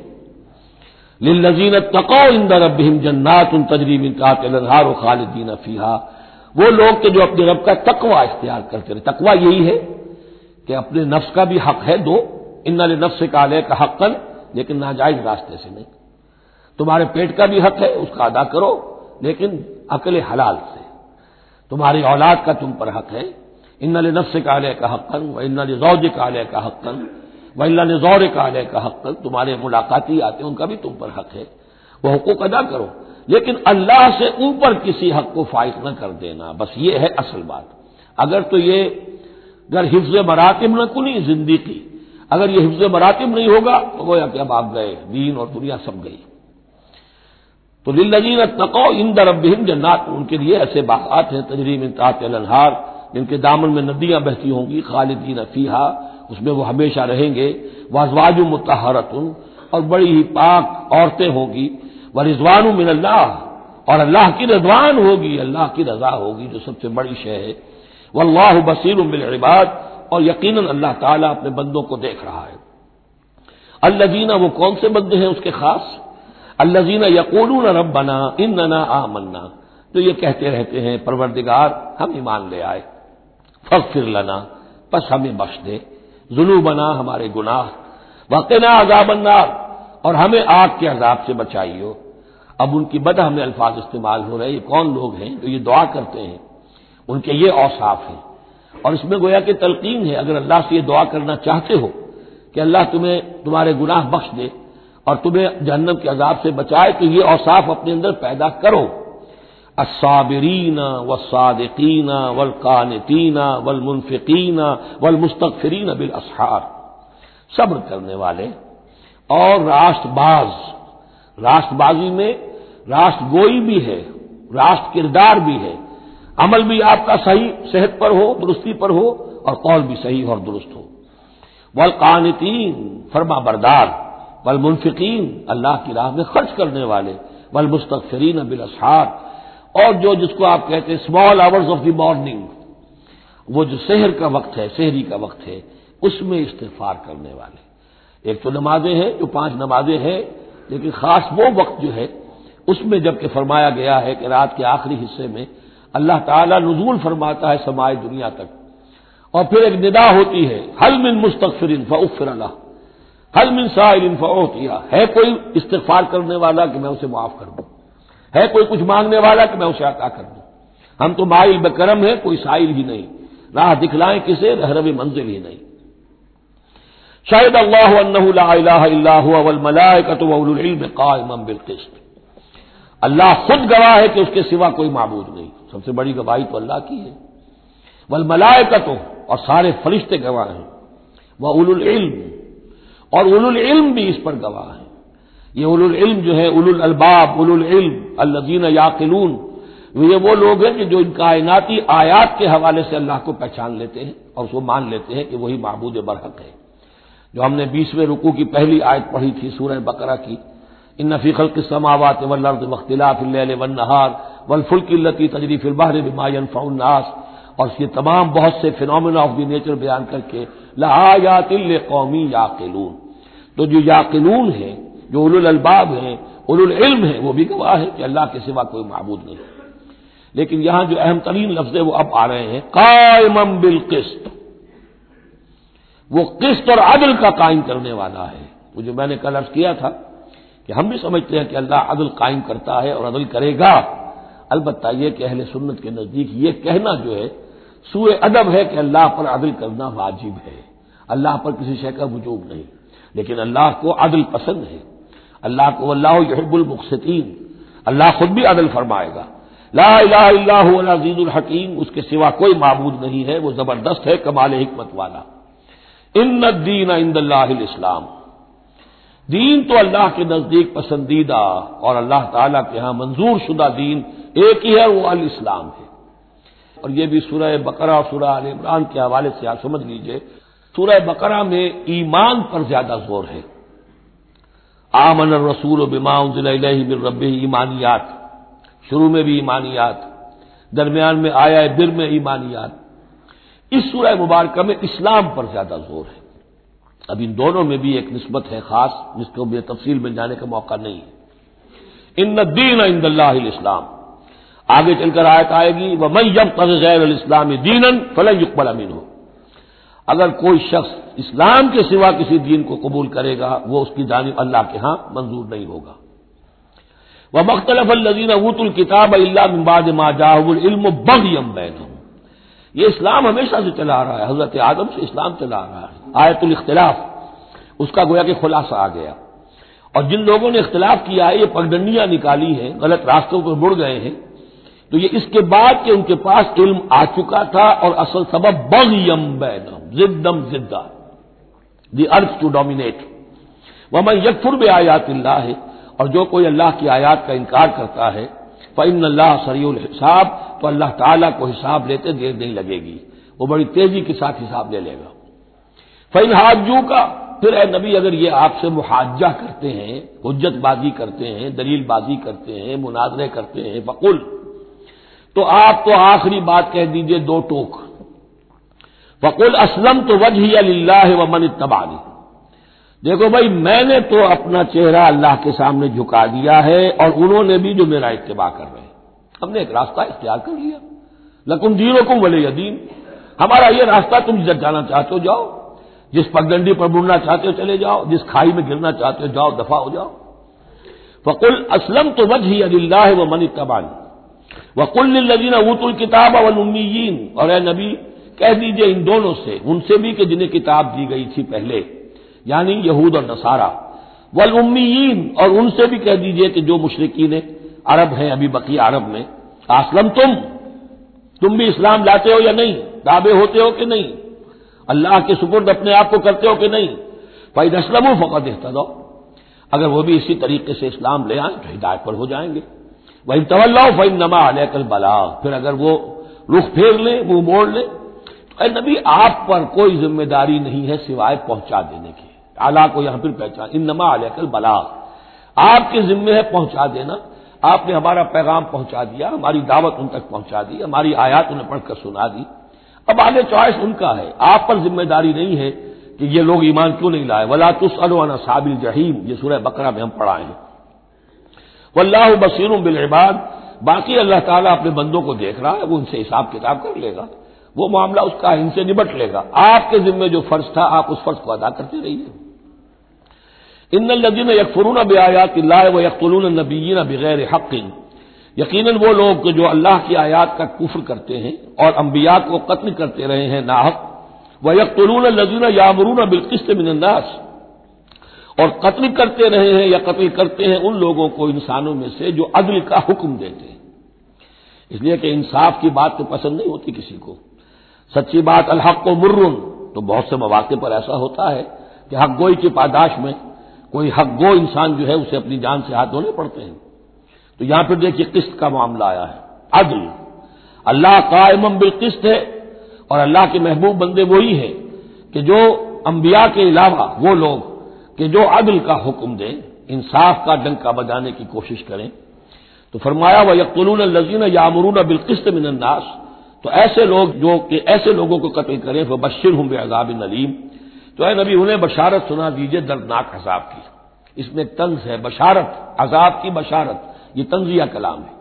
للذین اتقوا عند ربہم جنات تجری من تحتہا الانہار خالدین فیہا، وہ لوگ کہ جو اپنے رب کا تقوی اختیار کرتے رہے۔ تقوی یہی ہے کہ اپنے نفس کا بھی حق ہے دو، ان لنفسک علیک حقا، لیکن ناجائز راستے سے نہیں۔ تمہارے پیٹ کا بھی حق ہے، اس کا ادا کرو، لیکن عقل حلال سے۔ تمہاری اولاد کا تم پر حق ہے، ان لنفسک علیک حقا وان لزوجک علیک حقا وان لزورک علیک حقا، تمہارے ملاقاتی آتے ہیں ان کا بھی تم پر حق ہے، وہ حقوق ادا کرو، لیکن اللہ سے اوپر کسی حق کو فائق نہ کر دینا، بس یہ ہے اصل بات۔ اگر تو یہ اگر حفظ مراتب نہ کنی زندگی، اگر یہ حفظ مراتب نہیں ہوگا تو گویا کہ اب آپ گئے، دین اور دنیا سب گئی۔ تو للذین اتقوا عند ربہم جنات، ان کے لیے ایسے باغات ہیں تجری من تحتہا الانہار، جن کے دامن میں ندیاں بہتی ہوں گی، خالدین فیہا، اس میں وہ ہمیشہ رہیں گے، وازواج مطہرۃ، اور بڑی ہی پاک عورتیں ہوں گی، ورضوان من اللہ، اور اللہ کی رضوان ہوگی، اللہ کی رضا ہوگی جو سب سے بڑی شے ہے، واللہ بصیر بالعباد، اور یقیناً اللہ تعالیٰ اپنے بندوں کو دیکھ رہا ہے۔ الذین، وہ کون سے بندے ہیں اس کے خاص؟ الذین یقولون ربنا اننا آمنا، تو یہ کہتے رہتے ہیں پروردگار ہم ایمان لے آئے، فاغفر لنا، پس ہمیں بخش دے، ذنوبنا، ہمارے گناہ، وقنا عذاب النار، اور ہمیں آگ کے عذاب سے بچائیو۔ اب ان کی بدح میں الفاظ استعمال ہو رہے ہیں، یہ کون لوگ ہیں جو یہ دعا کرتے ہیں، ان کے یہ اوصاف ہیں، اور اس میں گویا کہ تلقین ہے، اگر اللہ سے یہ دعا کرنا چاہتے ہو کہ اللہ تمہیں تمہارے گناہ بخش دے اور تمہیں جہنم کے عذاب سے بچائے، تو یہ اوصاف اپنے اندر پیدا کرو، الصابرین والصادقین والقانتین والمنفقین والمستغفرین بالاسحار، صبر کرنے والے اور راست باز، راست بازی میں راست گوئی بھی ہے، راست کردار بھی ہے، عمل بھی آپ کا صحیح صحت پر ہو، درستی پر ہو، اور قول بھی صحیح اور درست ہو، والقانتین، فرما بردار، والمنفقین، اللہ کی راہ میں خرچ کرنے والے، والمستغفرین بالاسحار، اور جو جس کو آپ کہتے ہیں small hours of the morning, وہ جو سحر کا وقت ہے، سحری کا وقت ہے، اس میں استغفار کرنے والے۔ ایک تو نمازیں ہیں جو 5 نمازیں ہیں، لیکن خاص وہ وقت جو ہے اس میں جب کہ فرمایا گیا ہے کہ رات کے آخری حصے میں اللہ تعالیٰ نزول فرماتا ہے سمائے دنیا تک، اور پھر ایک ندا ہوتی ہے، حل من مستغفر فاغفر له، حل من سائل فاعطیہ، ہے کوئی استغفار کرنے والا کہ میں اسے معاف کر دوں، ہے کوئی کچھ مانگنے والا کہ میں اسے عطا کر دوں۔ ہم تو مائل بکرم ہے، کوئی سائل ہی نہیں، راہ دکھلائیں کسے، رہرو منزل ہی نہیں۔ شہد اللہ انہ لا الہ الا هو والملائکۃ واولو العلم قائما بالقسط، اللہ خود گواہ ہے کہ اس کے سوا کوئی معبود نہیں، سب سے بڑی گواہی تو اللہ کی ہے، والملائکۃ، اور سارے فرشتے گواہ ہیں، واولو العلم، اور اولو العلم بھی اس پر گواہ ہیں۔ یہ اولو العلم جو ہے، اولو الالباب، اولو العلم الذین یعقلون، یہ وہ لوگ ہیں کہ جو ان کائناتی آیات کے حوالے سے اللہ کو پہچان لیتے ہیں اور اس کو مان لیتے ہیں کہ وہی معبود برحق ہے۔ جو ہم نے 20ویں رکوع کی پہلی آیت پڑھی تھی سورہ بقرہ کی، ان فی خلق السماوات والارض واختلاف اللیل والنہار والفلک التی تجری فی البحر بما ينفع الناس، اور یہ تمام بہت سے فینومینا آف دی نیچر بیان کر کے لآیات لقوم یعقلون، تو جو یعقلون ہیں، جو اولو الالباب ہیں، اولو العلم ہیں، وہ بھی گواہ ہے کہ اللہ کے سوا کوئی معبود نہیں۔ لیکن یہاں جو اہم ترین لفظ ہے وہ اب آ رہے ہیں، قائما بالقسط، وہ قسط اور عدل کا قائم کرنے والا ہے۔ وہ جو میں نے کل عرض کیا تھا کہ ہم بھی سمجھتے ہیں کہ اللہ عدل قائم کرتا ہے اور عدل کرے گا، البتہ یہ کہ اہل سنت کے نزدیک یہ کہنا جو ہے سوء ادب ہے کہ اللہ پر عدل کرنا واجب ہے، اللہ پر کسی شے کا وجوب نہیں، لیکن اللہ کو عدل پسند ہے، اللہ کو اللہ یحب المقسطین، اللہ خود بھی عدل فرمائے گا۔ لا الہ الا هو العزیز الحکیم، اس کے سوا کوئی معبود نہیں ہے، وہ زبردست ہے، کمال حکمت والا۔ ان الدین عند اللہ الاسلام، دین تو اللہ کے نزدیک پسندیدہ اور اللہ تعالیٰ کے ہاں منظور شدہ دین ایک ہی ہے، وہ الاسلام ہے۔ اور یہ بھی سورہ بقرہ اور سورہ آل عمران کے حوالے سے آپ سمجھ لیجئے، سورہ بقرہ میں ایمان پر زیادہ زور ہے۔ آمن الرسول بما انزل الیہ من ربہ، ایمانیات، شروع میں بھی ایمانیات، درمیان میں آیا بر میں ایمانیات۔ اس سورہ مبارکہ میں اسلام پر زیادہ زور ہے۔ اب ان دونوں میں بھی ایک نسبت ہے خاص جس کو بھی تفصیل میں جانے کا موقع نہیں ہے۔ ان الدین عند اللہ الاسلام، آگے چل کر آیت آئے گی وَمَن يَبْتَغِ غَيْرَ الْإِسْلَامِ دِينًا فَلَن يُقْبَلَ مِنْهُ، اگر کوئی شخص اسلام کے سوا کسی دین کو قبول کرے گا وہ اس کی جانب اللہ کے ہاں منظور نہیں ہوگا۔ وَمَا اخْتَلَفَ الَّذِينَ أُوتُوا الْكِتَابَ إِلَّا مِن بَعْدِ مَا جَاءَهُمُ الْعِلْمُ بَغْيًا بَيْنَهُمْ، یہ اسلام ہمیشہ سے چلا آ رہا ہے، حضرت آدم سے اسلام چلا آ رہا ہے۔ آیت الاختلاف اس کا گویا کہ خلاصہ آ گیا، اور جن لوگوں نے اختلاف کیا ہے، یہ پگڈنڈیاں نکالی ہیں، غلط راستوں پر مڑ گئے ہیں، تو یہ اس کے بعد کہ ان کے پاس علم آ چکا تھا، اور اصل سبب بغیم بینہم، ضدم ضدہ، دی ارتھ ٹو ڈومینیٹ۔ ومن یکفر بآیات اللہ، اور جو کوئی اللہ کی آیات کا انکار کرتا ہے، فإن اللہ سریع الحساب، تو اللہ تعالیٰ کو حساب لیتے دیر نہیں لگے گی، وہ بڑی تیزی کے ساتھ حساب لے لے گا۔ فإن حاجوک، پھر اے نبی اگر یہ آپ سے محاجہ کرتے ہیں، حجت بازی کرتے ہیں، دلیل بازی کرتے ہیں، مناظرے کرتے ہیں، فقل، تو آپ تو آخری بات کہہ دیجئے دو ٹوک، فقل اسلمت وجہی للہ ومن اتبعنی، دیکھو بھائی میں نے تو اپنا چہرہ اللہ کے سامنے جھکا دیا ہے اور انہوں نے بھی جو میرا اتباع کر رہے ہیں، ہم نے ایک راستہ اختیار کر لیا، لکم دینکم ولی دین، ہمارا یہ راستہ، تم جب جانا چاہتے ہو جاؤ، جس پگڈنڈی پر مڑنا چاہتے ہو چلے جاؤ، جس کھائی میں گرنا چاہتے ہو جاؤ، دفاع ہو جاؤ۔ فقل اسلمت وجہی للہ ومن اتبعنی وقل للذین اوتوا الکتاب والامیین، اور اے نبی کہہ دیجئے ان دونوں سے، ان سے بھی کہ جنہیں کتاب دی گئی تھی پہلے، یعنی یہود اور نصارہ، والامیین، اور ان سے بھی کہہ دیجئے کہ جو مشرکین عرب ہیں ابھی بقیہ عرب میں، اسلمتم، تم بھی اسلام لاتے ہو یا نہیں، تابع ہوتے ہو کہ نہیں، اللہ کے سپرد اپنے آپ کو کرتے ہو کہ نہیں، فإذا اسلموا فقد اہتدوا، اگر وہ بھی اسی طریقے سے اسلام لے آئیں تو ہدایت پر ہو جائیں گے۔ وَإِن تَوَلَّوْا فَإِنَّمَا عَلَيْكَ الْبَلَاغُ، پھر اگر وہ رخ پھیر لیں، منہ موڑ لیں، تو اے نبی آپ پر کوئی ذمہ داری نہیں ہے سوائے پہنچا دینے کی، اعلیٰ کو یہاں پھر پہچان، انما علیک البلاغ، آپ کے ذمہ ہے پہنچا دینا، آپ نے ہمارا پیغام پہنچا دیا، ہماری دعوت ان تک پہنچا دی، ہماری آیات انہیں پڑھ کر سنا دی، اب آگے چوائس ان کا ہے، آپ پر ذمہ داری نہیں ہے کہ یہ لوگ ایمان کیوں نہیں لائے۔ وَلَا تُسْأَلُ عَنْ أَصْحَابِ الْجَحِيمِ، یہ سورہ بقرہ میں ہم پڑھائے ہیں۔ واللہ بصیر بالعباد، باقی اللہ تعالیٰ اپنے بندوں کو دیکھ رہا ہے، وہ ان سے حساب کتاب کر لے گا، وہ معاملہ اس کا ان سے نبٹ لے گا، آپ کے ذمہ جو فرض تھا آپ اس فرض کو ادا کرتے رہیے۔ ان الذین یکفرون بآیات اللہ ویقتلون النبیین بغیر حق، یقیناً وہ لوگ جو اللہ کی آیات کا کفر کرتے ہیں اور انبیاء کو قتل کرتے رہے ہیں ناحق، ویقتلون الذین یامرون بالقسط من الناس، اور قتل کرتے رہے ہیں یا قتل کرتے ہیں ان لوگوں کو انسانوں میں سے جو عدل کا حکم دیتے ہیں، اس لیے کہ انصاف کی بات تو پسند نہیں ہوتی کسی کو، سچی بات الحق و مرن، تو بہت سے مواقع پر ایسا ہوتا ہے کہ حق گوئی کی پاداش میں کوئی حق گو انسان جو ہے اسے اپنی جان سے ہاتھ دھونے پڑتے ہیں، تو یہاں پہ دیکھیے قسط کا معاملہ آیا ہے، عدل، اللہ قائم بالقسط ہے، اور اللہ کے محبوب بندے وہی ہیں کہ جو انبیاء کے علاوہ وہ لوگ کہ جو عدل کا حکم دیں، انصاف کا ڈنکا بجانے کی کوشش کریں، تو فرمایا وَيَقْتُلُونَ الَّذِينَ يَأْمُرُونَ بِالْقِسْطِ مِنَ النَّاسِ، تو ایسے لوگ جو کہ ایسے لوگوں کو قتل کریں فَبَشِّرْهُم بِعَذَابٍ أَلِيمٍ، تو اے نبی انہیں بشارت سنا دیجئے دردناک عذاب کی، اس میں طنز ہے، بشارت، عذاب کی بشارت، یہ طنزیہ کلام ہے۔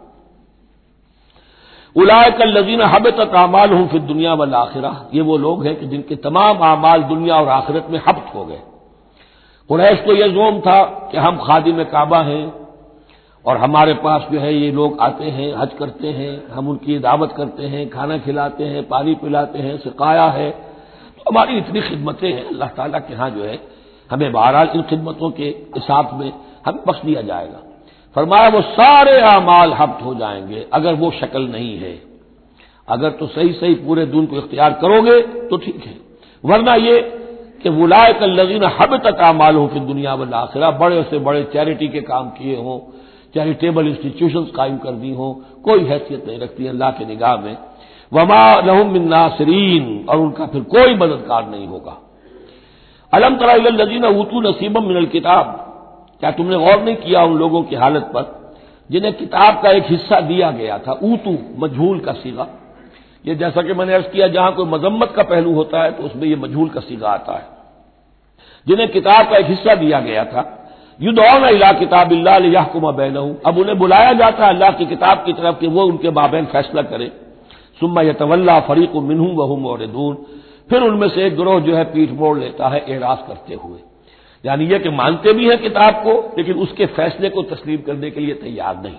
اولئک الذین حبطت اعمالهم فی الدنیا والآخرہ، یہ وہ لوگ ہیں کہ جن کے تمام اعمال دنیا اور آخرت میں حبط ہو گئے۔ قریش کو یہ زعم تھا کہ ہم خادم کعبہ ہیں اور ہمارے پاس جو ہے یہ لوگ آتے ہیں، حج کرتے ہیں، ہم ان کی دعوت کرتے ہیں، کھانا کھلاتے ہیں، پانی پلاتے ہیں، سقایا ہے، تو ہماری اتنی خدمتیں ہیں، اللہ تعالیٰ کے ہاں جو ہے ہمیں بہرحال ان خدمتوں کے حساب میں ہمیں بخش دیا جائے گا۔ فرمایا وہ سارے اعمال حبط ہو جائیں گے اگر وہ شکل نہیں ہے، اگر تو صحیح صحیح پورے دین کو اختیار کرو گے تو ٹھیک ہے، ورنہ یہ کہ اولئک الذین حبطت اعمالهم فی الدنیا والآخرہ، بڑے سے بڑے چیریٹی کے کام کیے ہوں، چیریٹیبل انسٹیٹیوشنز قائم کر دی ہوں، کوئی حیثیت نہیں رکھتی اللہ کے نگاہ میں، وما لهم من ناصرین، اور ان کا پھر کوئی مددگار نہیں ہوگا۔ الم تر الی الذین اوتوا نصیبا من الکتاب، کیا تم نے غور نہیں کیا ان لوگوں کی حالت پر جنہیں کتاب کا ایک حصہ دیا گیا تھا؟ اوتو مجہول کا صیغہ، یہ جیسا کہ میں نے عرض کیا جہاں کوئی مذمت کا پہلو ہوتا ہے تو اس میں یہ مجہول کا صیغہ آتا ہے، جنہیں کتاب کا ایک حصہ دیا گیا تھا، یدعون الی کتاب اللہ لیحکم بینہم، اب انہیں بلایا جاتا ہے اللہ کی کتاب کی طرف کہ وہ ان کے مابین فیصلہ کرے، ثم یتولی فریق منہم وہم معرضون، پھر ان میں سے ایک گروہ جو ہے پیٹھ موڑ لیتا ہے اعراض کرتے ہوئے، یعنی یہ کہ مانتے بھی ہیں کتاب کو لیکن اس کے فیصلے کو تسلیم کرنے کے لیے تیار نہیں۔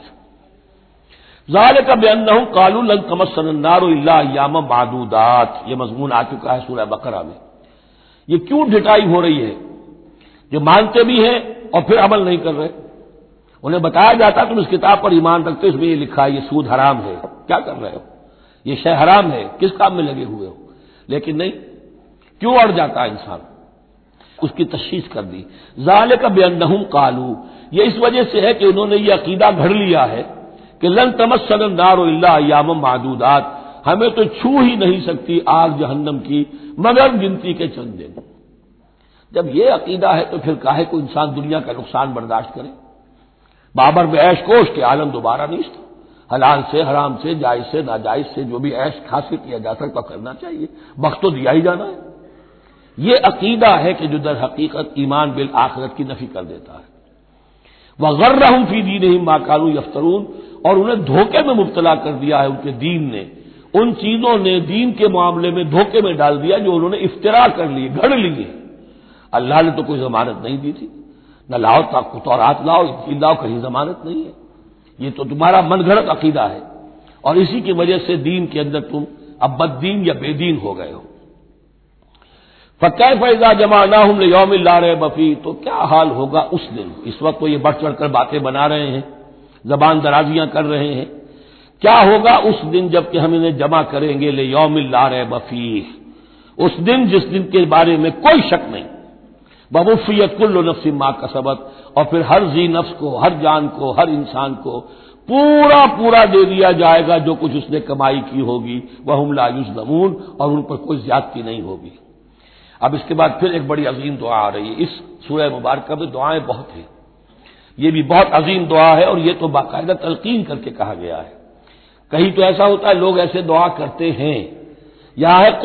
ذالک بانہم قالوا لن تمسنا النار الا ایاما معدودات، یہ مضمون آ چکا ہے سورہ بقرہ میں۔ یہ کیوں ڈٹائی ہو رہی ہے؟ جو مانتے بھی ہیں اور پھر عمل نہیں کر رہے، انہیں بتایا جاتا تم اس کتاب پر ایمان رکھتے، اس میں یہ لکھا ہے یہ سود حرام ہے، کیا کر رہے ہو، یہ شے حرام ہے، کس کام میں لگے ہوئے ہو، لیکن نہیں، کیوں اڑ جاتا ہے انسان؟ اس کی تشخیص کر دی، ذالک بانہم قالوا، یہ اس وجہ سے ہے کہ انہوں نے یہ عقیدہ گھڑ لیا ہے کہ لن تمسنا النار الا ایاما معدودات، ہمیں تو چھو ہی نہیں سکتی آگ جہنم کی مگر گنتی کے چند دن۔ جب یہ عقیدہ ہے تو پھر کاہے کو انسان دنیا کا نقصان برداشت کرے؟ بابر میں عیش کوش کے عالم دوبارہ نہیں تھا، حلال سے حرام سے جائز سے ناجائز سے جو بھی عیش حاصل کیا جا سکتا کرنا چاہیے، وقت تو دیا ہی جانا ہے۔ یہ عقیدہ ہے کہ جو در حقیقت ایمان بالآخرت کی نفی کر دیتا ہے۔ وغرہم فی دینہم ما کانوا یفترون، اور انہیں دھوکے میں مبتلا کر دیا ہے ان کے دین نے، ان چیزوں نے دین کے معاملے میں دھوکے میں ڈال دیا جو انہوں نے افترا کر لی، گھڑ لیے۔ اللہ نے تو کوئی ضمانت نہیں دی تھی، نہ لاؤ تورات لاؤ انجیل لاؤ، کہیں ضمانت نہیں ہے، یہ تو تمہارا من گھڑت عقیدہ ہے، اور اسی کی وجہ سے دین کے اندر تم اب بد دین یا بے دین ہو گئے ہو۔ فَكَيْفَ إِذَا جَمَعْنَاهُمْ لِيَوْمٍ لَا رَيْبَ فِيهِ، تو کیا حال ہوگا اس دن، اس وقت تو یہ بڑھ چڑھ کر باتیں بنا رہے ہیں، زبان درازیاں کر رہے ہیں، کیا ہوگا اس دن جب کہ ہم انہیں جمع کریں گے لِيَوْمٍ لَا رَيْبَ فِيهِ، اس دن جس دن کے بارے میں کوئی شک نہیں، وَوُفِّيَتْ كُلُّ نَفْسٍ مَا كَسَبَتْ، اور پھر ہر ذی نفس کو، ہر جان کو، ہر انسان کو پورا دے دیا جائے گا جو کچھ اس نے کمائی کی ہوگی، وَهُمْ لَا يُظْلَمُونَ، اور ان پر کوئی زیادتی نہیں ہوگی۔ اب اس کے بعد پھر ایک بڑی عظیم دعا آ رہی ہے، اس سورہ مبارکہ میں دعائیں بہت ہیں، یہ بھی بہت عظیم دعا ہے، اور یہ تو باقاعدہ تلقین کر کے کہا گیا ہے۔ کہیں تو ایسا ہوتا ہے لوگ ایسے دعا کرتے ہیں، یہاں ہے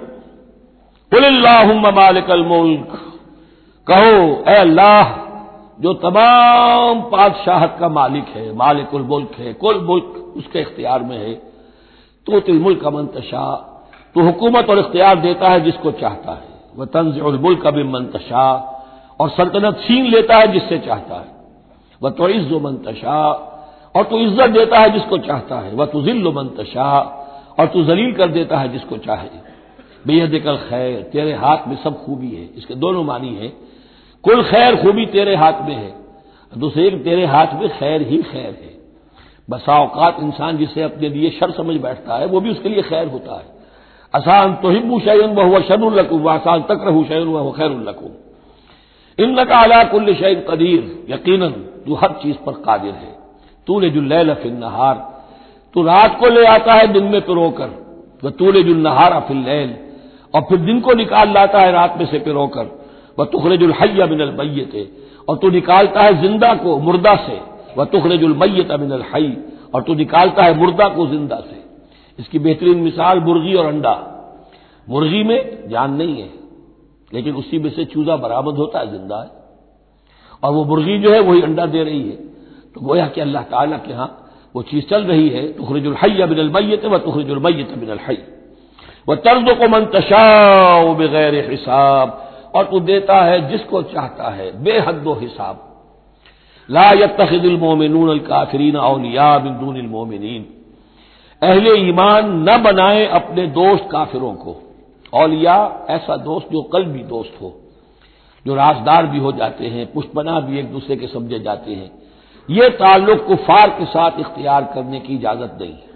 قل اللہم مالک الملک، کہو اے اللہ جو تمام بادشاہت کا مالک ہے، مالک الملک ہے، کل ملک اس کے اختیار میں ہے، تؤتی الملک من تشاء، تو حکومت اور اختیار دیتا ہے جس کو چاہتا ہے، وتنزع الملک ممن تشاء، اور سلطنت چھین لیتا ہے جس سے چاہتا ہے، وتعز من تشاء، اور تو عزت دیتا ہے جس کو چاہتا ہے، وتذل من تشاء، اور تو ذلیل کر دیتا ہے جس کو چاہے، بیدک الخیر، تیرے ہاتھ میں سب خوبی ہے، اس کے دونوں معنی ہیں، کل خیر خوبی تیرے ہاتھ میں ہے، دوسرے تیرے ہاتھ میں خیر ہی خیر ہے۔ بسا اوقات انسان جسے اپنے لیے شر سمجھ بیٹھتا ہے وہ بھی اس کے لیے خیر ہوتا ہے، آسان تحبوا شیئا وهو شر لکم، وآسان تکرہوا شیئا وهو خیر لکم، انک علی کل شیء قدیر، یقیناً تو ہر چیز پر قادر ہے، تولج اللیل فی النہار، تو رات کو لے آتا ہے دن میں پرو کر، وتولج النہار فی اللیل، اور پھر دن کو نکال لاتا ہے رات میں سے پرو کر، وتخرج الحی من المیت، اور تو نکالتا ہے زندہ کو مردہ سے، وتخرج المیت من الحی، اور تو نکالتا ہے مردہ کو زندہ سے۔ اس کی بہترین مثال مرغی اور انڈا، مرغی میں جان نہیں ہے لیکن اسی میں سے چوزا برآمد ہوتا ہے، زندہ ہے، اور وہ مرغی جو ہے وہی انڈا دے رہی ہے، تو گویا کہ اللہ تعالیٰ کے ہاں وہ چیز چل رہی ہے، تخرج الحی من المیت وتخرج المیت من الحی، وترزق من تشاء بغیر حساب، اور تو دیتا ہے جس کو چاہتا ہے بے حد و حساب۔ لا يتخذ المؤمنون الکافرین اولیاء من دون المؤمنین، اہل ایمان نہ بنائیں اپنے دوست کافروں کو، اولیاء ایسا دوست جو قلبی دوست ہو، جو رازدار بھی ہو جاتے ہیں، پشت پناہ بھی ایک دوسرے کے سمجھے جاتے ہیں، یہ تعلق کفار کے ساتھ اختیار کرنے کی اجازت نہیں ہے۔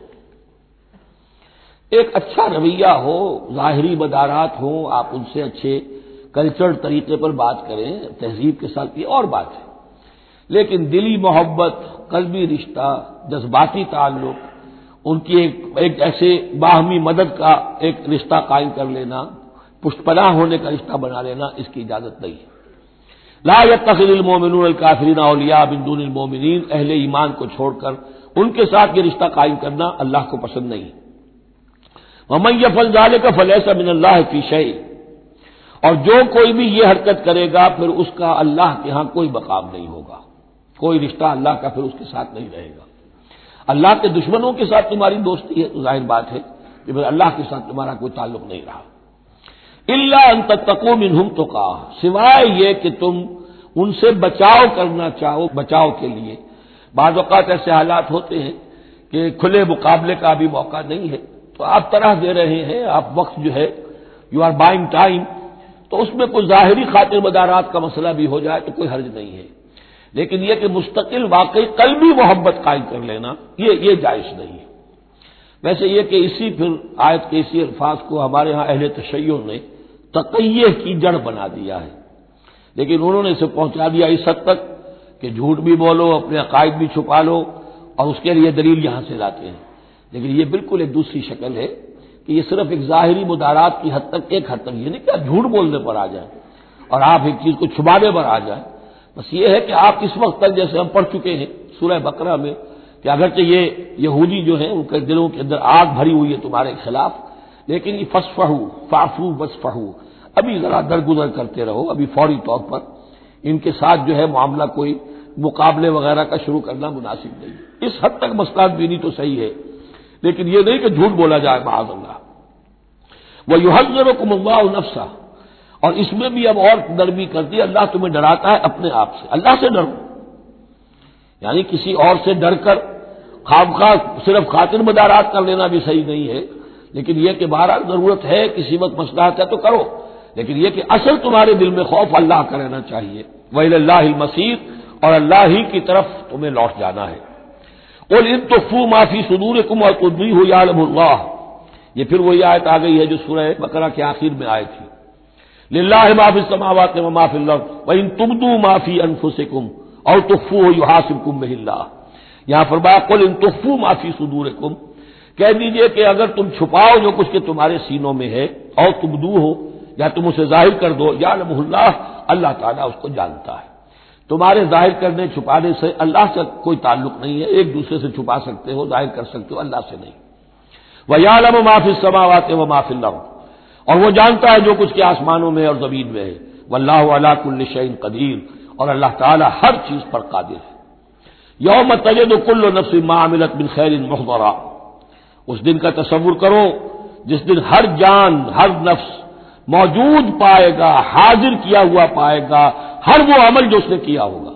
ایک اچھا رویہ ہو، ظاہری مدارات ہوں، آپ ان سے اچھے کلچرڈ طریقے پر بات کریں، تہذیب کے ساتھ، یہ اور بات ہے، لیکن دلی محبت، قلبی رشتہ، جذباتی تعلق، ان کی ایک ایسے باہمی مدد کا ایک رشتہ قائم کر لینا، پشت پناہ ہونے کا رشتہ بنا لینا، اس کی اجازت نہیں ہے۔ لا يتخذ المؤمنون الکافرین اولیاء من دون المؤمنین، اہل ایمان کو چھوڑ کر ان کے ساتھ یہ رشتہ قائم کرنا اللہ کو پسند نہیں۔ ومن يفعل ذلك فليس من الله في شيء، اور جو کوئی بھی یہ حرکت کرے گا پھر اس کا اللہ کے ہاں کوئی مقام نہیں ہوگا، کوئی رشتہ اللہ کا پھر اس کے ساتھ نہیں رہے گا۔ اللہ کے دشمنوں کے ساتھ تمہاری دوستی ہے تو ظاہر بات ہے کہ پھر اللہ کے ساتھ تمہارا کوئی تعلق نہیں رہا۔ الا ان تتقوا منهم تقاۃ، سوائے یہ کہ تم ان سے بچاؤ کرنا چاہو، بچاؤ کے لیے بعض اوقات ایسے حالات ہوتے ہیں کہ کھلے مقابلے کا بھی موقع نہیں ہے، تو آپ طرح دے رہے ہیں، آپ وقت جو ہے یو آر بائنگ ٹائم، تو اس میں کوئی ظاہری خاطر مدارات کا مسئلہ بھی ہو جائے تو کوئی حرج نہیں ہے، لیکن یہ کہ مستقل واقعی قلبی محبت قائم کر لینا یہ جائز نہیں ہے۔ ویسے یہ کہ اسی پھر آیت کے اسی الفاظ کو ہمارے ہاں اہل تشیع نے تقیہ کی جڑ بنا دیا ہے، لیکن انہوں نے اسے پہنچا دیا اس حد تک کہ جھوٹ بھی بولو، اپنے عقائد بھی چھپا لو، اور اس کے لیے دلیل یہاں سے لاتے ہیں، لیکن یہ بالکل ایک دوسری شکل ہے کہ یہ صرف ایک ظاہری مدارات کی حد تک، ایک حد تک، یہ نہیں کہ آپ جھوٹ بولنے پر آ جائیں اور آپ ایک چیز کو چھپانے پر آ جائیں، بس یہ ہے کہ آپ اس وقت تک جیسے ہم پڑھ چکے ہیں سورہ بقرہ میں کہ اگرچہ یہ یہودی جو ہیں ان کے دلوں کے اندر آگ بھری ہوئی ہے تمہارے خلاف، لیکن یہ فصفحوا فاعفوا واصفحوا، ابھی ذرا درگزر کرتے رہو، ابھی فوری طور پر ان کے ساتھ جو ہے معاملہ کوئی مقابلے وغیرہ کا شروع کرنا مناسب نہیں۔ اس حد تک مسلات بینی تو صحیح ہے، لیکن یہ نہیں کہ جھوٹ بولا جائے معاذ اللہ۔ وَيُحَذِّرُكُمُ اللَّهُ نَفْسَهُ، اور اس میں بھی اب اور نرمی کر دی، اللہ تمہیں ڈراتا ہے اپنے آپ سے، اللہ سے ڈرو، یعنی کسی اور سے ڈر کر خواہ صرف خاطر مدارات کر لینا بھی صحیح نہیں ہے، لیکن یہ کہ بہرحال ضرورت ہے، کسی وقت مصلحت ہے تو کرو، لیکن یہ کہ اصل تمہارے دل میں خوف اللہ کا رہنا چاہیے۔ وَإِلَى اللَّهِ الْمَصِيرُ، اور اللہ ہی کی طرف تمہیں لوٹ جانا ہے۔ قُلْ إِن تُخْفُوا مَا فِي صُدُورِكُمْ وَتُبْدُوهُ يَعْلَمُهُ اللَّهُ، یہ پھر وہی آیت آ گئی ہے جو سورہ بقرہ کے آخر میں آئی تھی، لِلَّهِ مَا فِي السَّمَاوَاتِ وَمَا فِي الْأَرْضِ وَإِن تُبْدُوا مَا فِي أَنفُسِكُمْ أَوْ تُخْفُوهُ يُحَاسِبْكُم بِهِ اللَّهُ، یہاں فرمایا قُلْ إِن تُخْفُوا مَا فِي صُدُورِكُمْ، کہہ دیجئے کہ اگر تم چھپاؤ جو کچھ کہ تمہارے سینوں میں ہے، اور تبدوہ، یا تم اسے ظاہر کر دو، یعلمہ اللہ، اللہ تعالیٰ اس کو جانتا ہے۔ تمہارے ظاہر کرنے چھپانے سے اللہ سے کوئی تعلق نہیں ہے، ایک دوسرے سے چھپا سکتے ہو، ظاہر کر سکتے ہو، اللہ سے نہیں۔ وَيَعْلَمُ مَا فِي السَّمَاوَاتِ وَمَا فِي الْأَرْضِ، اور وہ جانتا ہے جو کچھ کے آسمانوں میں اور زمین میں ہے۔ وَاللَّهُ عَلَى كُلِّ شَيْءٍ قَدِيرٌ، اور اللہ تعالیٰ ہر چیز پر قادر ہے۔ یوم تجد کل نفس ما عملت من خیر محضرا، اس دن کا تصور کرو جس دن ہر جان، ہر نفس موجود پائے گا، حاضر کیا ہوا پائے گا ہر وہ عمل جو اس نے کیا ہوگا۔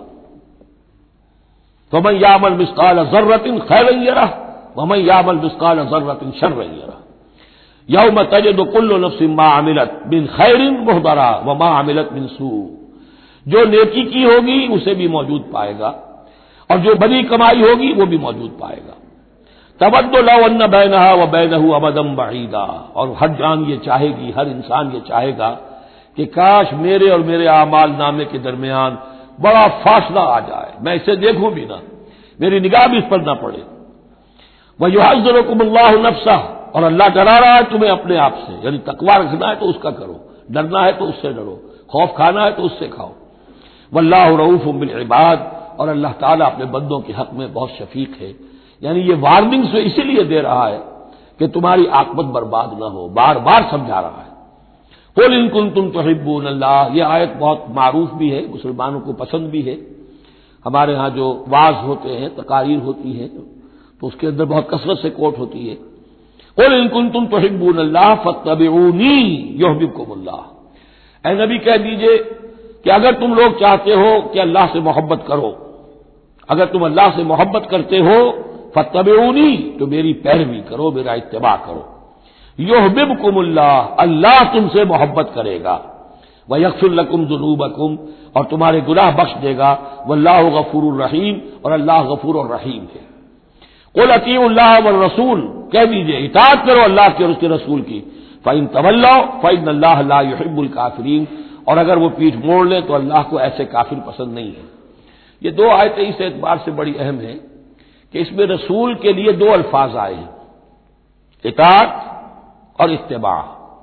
فمن یعمل مثقال ذرۃ خیرا یرہ ومن یعمل مثقال ذرۃ شرا یرہ، یوم تجد کل نفس ما عملت من خیر محضرا وما عملت من سوء، جو نیکی کی ہوگی اسے بھی موجود پائے گا، اور جو بڑی کمائی ہوگی وہ بھی موجود پائے گا۔ تود لو ان بینہا وبینہ امدا بعیدا، اور ہر جان یہ چاہے گی، ہر انسان یہ چاہے گا کہ کاش میرے اور میرے اعمال نامے کے درمیان بڑا فاصلہ آ جائے، میں اسے دیکھوں بھی نہ، میری نگاہ بھی اس پر نہ پڑے۔ وَيُحَذِّرُكُمُ اللَّهُ نَفْسَهُ، اور اللہ ڈرا رہا ہے تمہیں اپنے آپ سے، یعنی تقویٰ رکھنا ہے تو اس کا کرو، ڈرنا ہے تو اس سے ڈرو، خوف کھانا ہے تو اس سے کھاؤ۔ وَاللَّهُ رَءُوفٌ بِالْعِبَادِ، اور اللہ تعالیٰ اپنے بندوں کے حق میں بہت شفیق ہے، یعنی یہ وارننگ سے اسی لیے دے رہا ہے کہ تمہاری عاقبت برباد نہ ہو، بار بار سمجھا رہا ہے۔ قُلْ إِن كُنتُمْ تُحِبُّونَ اللَّهَ، یہ آیت بہت معروف بھی ہے، مسلمانوں کو پسند بھی ہے، ہمارے ہاں جو واعظ ہوتے ہیں، تقاریر ہوتی ہیں تو اس کے اندر بہت کثرت سے کوٹ ہوتی ہے۔ قُلْ إِن كُنتُمْ تُحِبُّونَ اللَّهَ فَاتَّبِعُونِي يُحْبِبْكُمُ اللَّهُ، اے نبی کہہ دیجئے کہ اگر تم لوگ چاہتے ہو کہ اللہ سے محبت کرو اگر تم اللہ سے محبت کرتے ہو فاتبعونی، تو میری پیروی کرو، میرا اتباع کرو۔ یحببکم اللہ، اللہ تم سے محبت کرے گا، ویغفر لکم ذنوبکم، اور تمہارے گناہ بخش دے گا، واللہ غفور الرحیم، اور اللہ غفور الرحیم ہے۔ قل اطیعوا اللہ والرسول، کہہ دیجئے اطاعت کرو اللہ کی اور اس کے رسول کی، فإن تولوا فإن اللہ لا يحب الکافرین، اور اگر وہ پیٹھ موڑ لیں تو اللہ کو ایسے کافر پسند نہیں ہے۔ یہ دو آیتیں اس اعتبار سے بڑی اہم ہیں کہ اس میں رسول کے لیے دو الفاظ آئے ہیں، اطاعت اور اتباع۔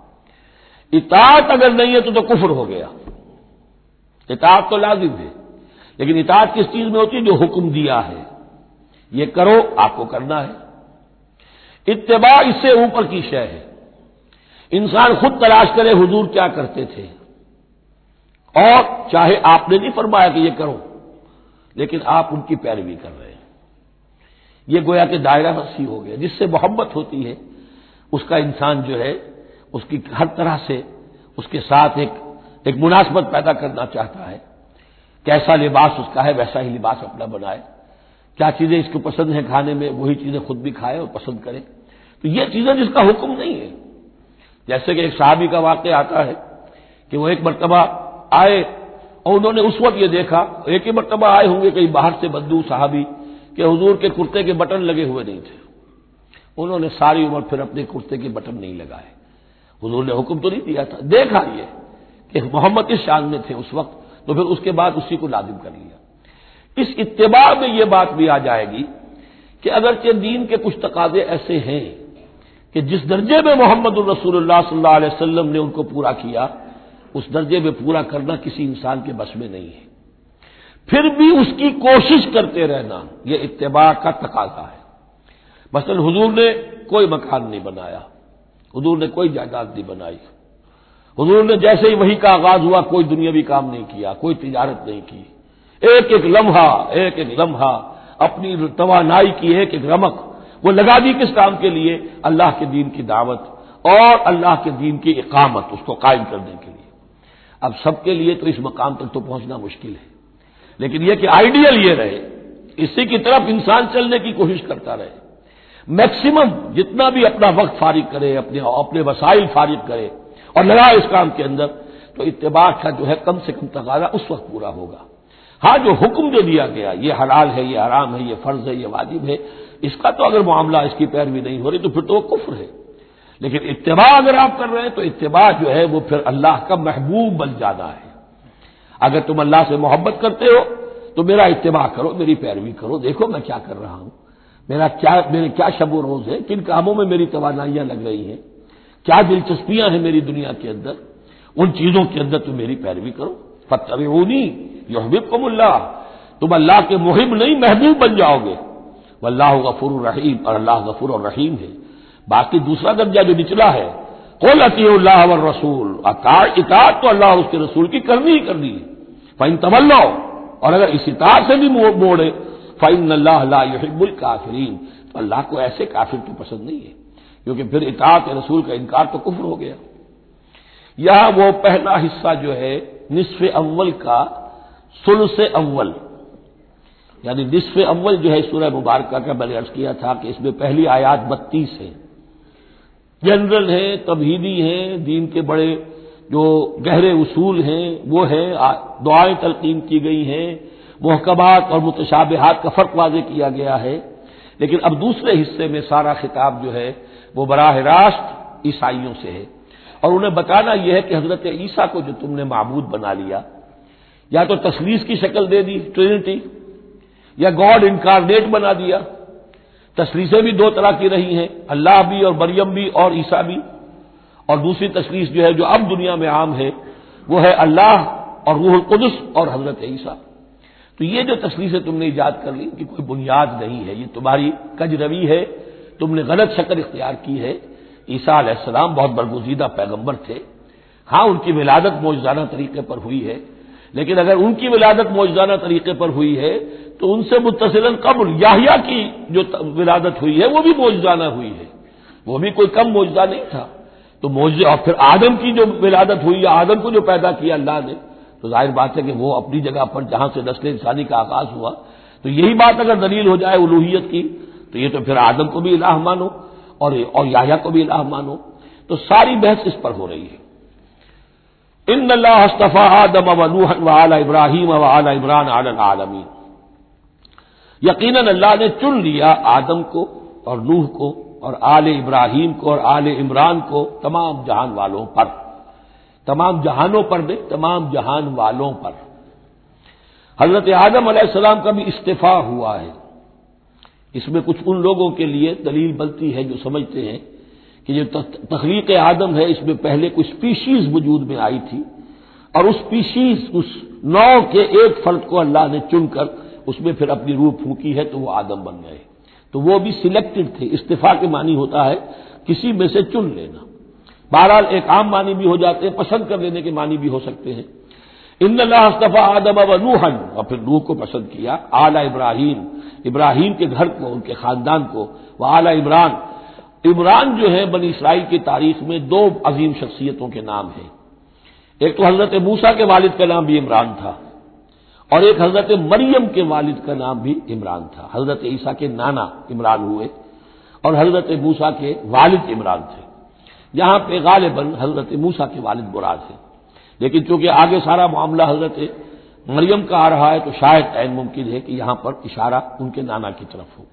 اطاعت اگر نہیں ہے تو کفر ہو گیا، اطاعت تو لازم ہے، لیکن اطاعت کس چیز میں ہوتی ہے؟ جو حکم دیا ہے یہ کرو، آپ کو کرنا ہے۔ اتباع اس سے اوپر کی شے ہے، انسان خود تلاش کرے حضور کیا کرتے تھے، اور چاہے آپ نے نہیں فرمایا کہ یہ کرو، لیکن آپ ان کی پیروی کر رہے ہیں، یہ گویا کہ دائرہ وسیع ہو گیا۔ جس سے محبت ہوتی ہے اس کا انسان جو ہے اس کی ہر طرح سے اس کے ساتھ ایک مناسبت پیدا کرنا چاہتا ہے، کیسا لباس اس کا ہے ویسا ہی لباس اپنا بنائے، کیا چیزیں اس کو پسند ہیں کھانے میں وہی چیزیں خود بھی کھائے اور پسند کرے۔ تو یہ چیزیں جس کا حکم نہیں ہے، جیسے کہ ایک صحابی کا واقعہ آتا ہے کہ وہ ایک مرتبہ آئے اور انہوں نے اس وقت یہ دیکھا، ایک ہی مرتبہ آئے ہوں گے کہیں باہر سے بدو صحابی، کہ حضور کے کرتے کے بٹن لگے ہوئے نہیں تھے۔ انہوں نے ساری عمر پھر اپنے کرتے کے بٹن نہیں لگائے، حضور نے حکم تو نہیں دیا تھا، دیکھا یہ کہ محمد اس شان میں تھے اس وقت، تو پھر اس کے بعد اسی کو لازم کر لیا۔ اس اتباع میں یہ بات بھی آ جائے گی کہ اگرچہ دین کے کچھ تقاضے ایسے ہیں کہ جس درجے میں محمد الرسول اللہ صلی اللہ علیہ وسلم نے ان کو پورا کیا، اس درجے میں پورا کرنا کسی انسان کے بس میں نہیں ہے، پھر بھی اس کی کوشش کرتے رہنا یہ اتباع کا تقاضا ہے۔ مثلا حضور نے کوئی مکان نہیں بنایا، حضور نے کوئی جائیداد نہیں بنائی، حضور نے جیسے ہی وحی کا آغاز ہوا کوئی دنیاوی کام نہیں کیا، کوئی تجارت نہیں کی، ایک ایک لمحہ اپنی توانائی کی ایک رمق وہ لگا دی کس کام کے لیے؟ اللہ کے دین کی دعوت اور اللہ کے دین کی اقامت، اس کو قائم کرنے کے لیے۔ اب سب کے لیے تو اس مقام تک تو پہنچنا مشکل ہے، لیکن یہ کہ آئیڈیل یہ رہے، اسی کی طرف انسان چلنے کی کوشش کرتا رہے، میکسیمم جتنا بھی اپنا وقت فارغ کرے، اپنے وسائل فارغ کرے اور لگائے اس کام کے اندر، تو اتباع کا جو ہے کم سے کم تقاضا اس وقت پورا ہوگا۔ ہاں جو حکم جو دیا گیا، یہ حلال ہے، یہ حرام ہے، یہ فرض ہے، یہ واجب ہے، اس کا تو اگر معاملہ اس کی پیروی نہیں ہو رہی تو پھر تو وہ کفر ہے۔ لیکن اتباع اگر آپ کر رہے ہیں تو اتباع جو ہے وہ پھر اللہ کا محبوب بن جانا ہے۔ اگر تم اللہ سے محبت کرتے ہو تو میرا اتباع کرو، میری پیروی کرو، دیکھو میں کیا کر رہا ہوں، میرے کیا شب و روز ہے، کن کاموں میں میری توانائیاں لگ رہی ہیں، کیا دلچسپیاں ہیں میری دنیا کے اندر، ان چیزوں کے اندر تم میری پیروی کرو۔ فاتبعونی یحببکم اللہ، تم اللہ کے محب نہیں محبوب بن جاؤ گے، واللہ غفور الرحیم، اور اللہ غفور الرحیم ہے۔ باقی دوسرا درجہ جو نچلا ہے، قل اطیعوا اللہ والرسول، اطاعت تو اللہ اور اس کے رسول کی کرنی ہی کرنی ہے۔ فإن تولوا، اور اگر اس اطاعت سے بھی موڑے، فإن اللہ لا يحب الکافرین، تو اللہ کو ایسے کافر تو پسند نہیں ہے، کیونکہ پھر اطاعت رسول کا انکار تو کفر ہو گیا۔ یہاں وہ پہلا حصہ جو ہے نصف اول کا ثلث اول، یعنی نصف اول جو ہے سورہ مبارکہ کا میں نے عرض کیا تھا کہ اس میں پہلی آیات 32 ہیں، جنرل ہیں، تمہیدی ہیں، دین کے بڑے جو گہرے اصول ہیں وہ ہیں، دعائیں تلقین کی گئی ہیں، محکمات اور متشابہات کا فرق واضح کیا گیا ہے۔ لیکن اب دوسرے حصے میں سارا خطاب جو ہے وہ براہ راست عیسائیوں سے ہے، اور انہیں بتانا یہ ہے کہ حضرت عیسیٰ کو جو تم نے معبود بنا لیا، یا تو تثلیث کی شکل دے دی ٹرینٹی، یا گاڈ انکارنیٹ بنا دیا۔ تثلیثیں بھی دو طرح کی رہی ہیں، اللہ بھی اور مریم بھی اور عیسیٰ بھی، اور دوسری تثلیث جو ہے جو اب دنیا میں عام ہے وہ ہے اللہ اور روح القدس اور حضرت عیسیٰ۔ تو یہ جو تثلیثیں تم نے ایجاد کر لی کہ کوئی بنیاد نہیں ہے، یہ تمہاری کج روی ہے، تم نے غلط شکل اختیار کی ہے۔ عیسیٰ علیہ السلام بہت برگزیدہ پیغمبر تھے، ہاں ان کی ولادت معجزانہ طریقے پر ہوئی ہے، لیکن اگر ان کی ولادت معجزانہ طریقے پر ہوئی ہے تو ان سے متصلاً قبل یحییٰ کی جو ولادت ہوئی ہے وہ بھی معجزانہ ہوئی ہے، وہ بھی کوئی کم معجزہ نہیں تھا۔ تو معجزہ، اور پھر آدم کی جو ولادت ہوئی ہے، آدم کو جو پیدا کیا اللہ نے، تو ظاہر بات ہے کہ وہ اپنی جگہ پر جہاں سے نسل انسانی کا آغاز ہوا، تو تو یہی بات اگر دلیل ہو جائے الوہیت کی تو یہ تو پھر آدم کو بھی الہ مانو اور یحییٰ کو بھی الہ مانو. تو ساری بحث اس پر ہو رہی ہے. ان اللہ اصطفیٰ آدم و نوحا وآل ابراہیم وآل عمران علی العالمین. یقیناً اللہ نے چن لیا آدم کو اور نوح کو اور آل ابراہیم کو اور آل عمران کو تمام جہان والوں پر. تمام جہانوں پر نہیں، تمام جہان والوں پر. حضرت آدم علیہ السلام کا بھی استفاء ہوا ہے. اس میں کچھ ان لوگوں کے لیے دلیل بنتی ہے جو سمجھتے ہیں کہ جو تخلیق آدم ہے اس میں پہلے کوئی اسپیشیز وجود میں آئی تھی اور اس اسپیشیز اس نوع کے ایک فرد کو اللہ نے چن کر اس میں پھر اپنی روح پھونکی ہے تو وہ آدم بن گئے. تو وہ بھی سلیکٹڈ تھے. استفاء کے معنی ہوتا ہے کسی میں سے چن لینا. بہرحال ایک عام معنی بھی ہو جاتے ہیں، پسند کر لینے کے معنی بھی ہو سکتے ہیں. ان اللہ اصطفیٰ آدم و نوحا، اور پھر نوح کو پسند کیا، آل ابراہیم، ابراہیم کے گھر کو، ان کے خاندان کو، وہ آل عمران. عمران جو ہے بنی اسرائیل کی تاریخ میں دو عظیم شخصیتوں کے نام ہیں. ایک تو حضرت موسیٰ کے والد کا نام بھی عمران تھا اور ایک حضرت مریم کے والد کا نام بھی عمران تھا. حضرت عیسیٰ کے نانا عمران ہوئے اور حضرت موسیٰ کے والد عمران تھے. یہاں پہ غالباً حضرت موسیٰ کے والد مراد ہیں، لیکن چونکہ آگے سارا معاملہ حضرت مریم کا آ رہا ہے تو شاید عین ممکن ہے کہ یہاں پر اشارہ ان کے نانا کی طرف ہو.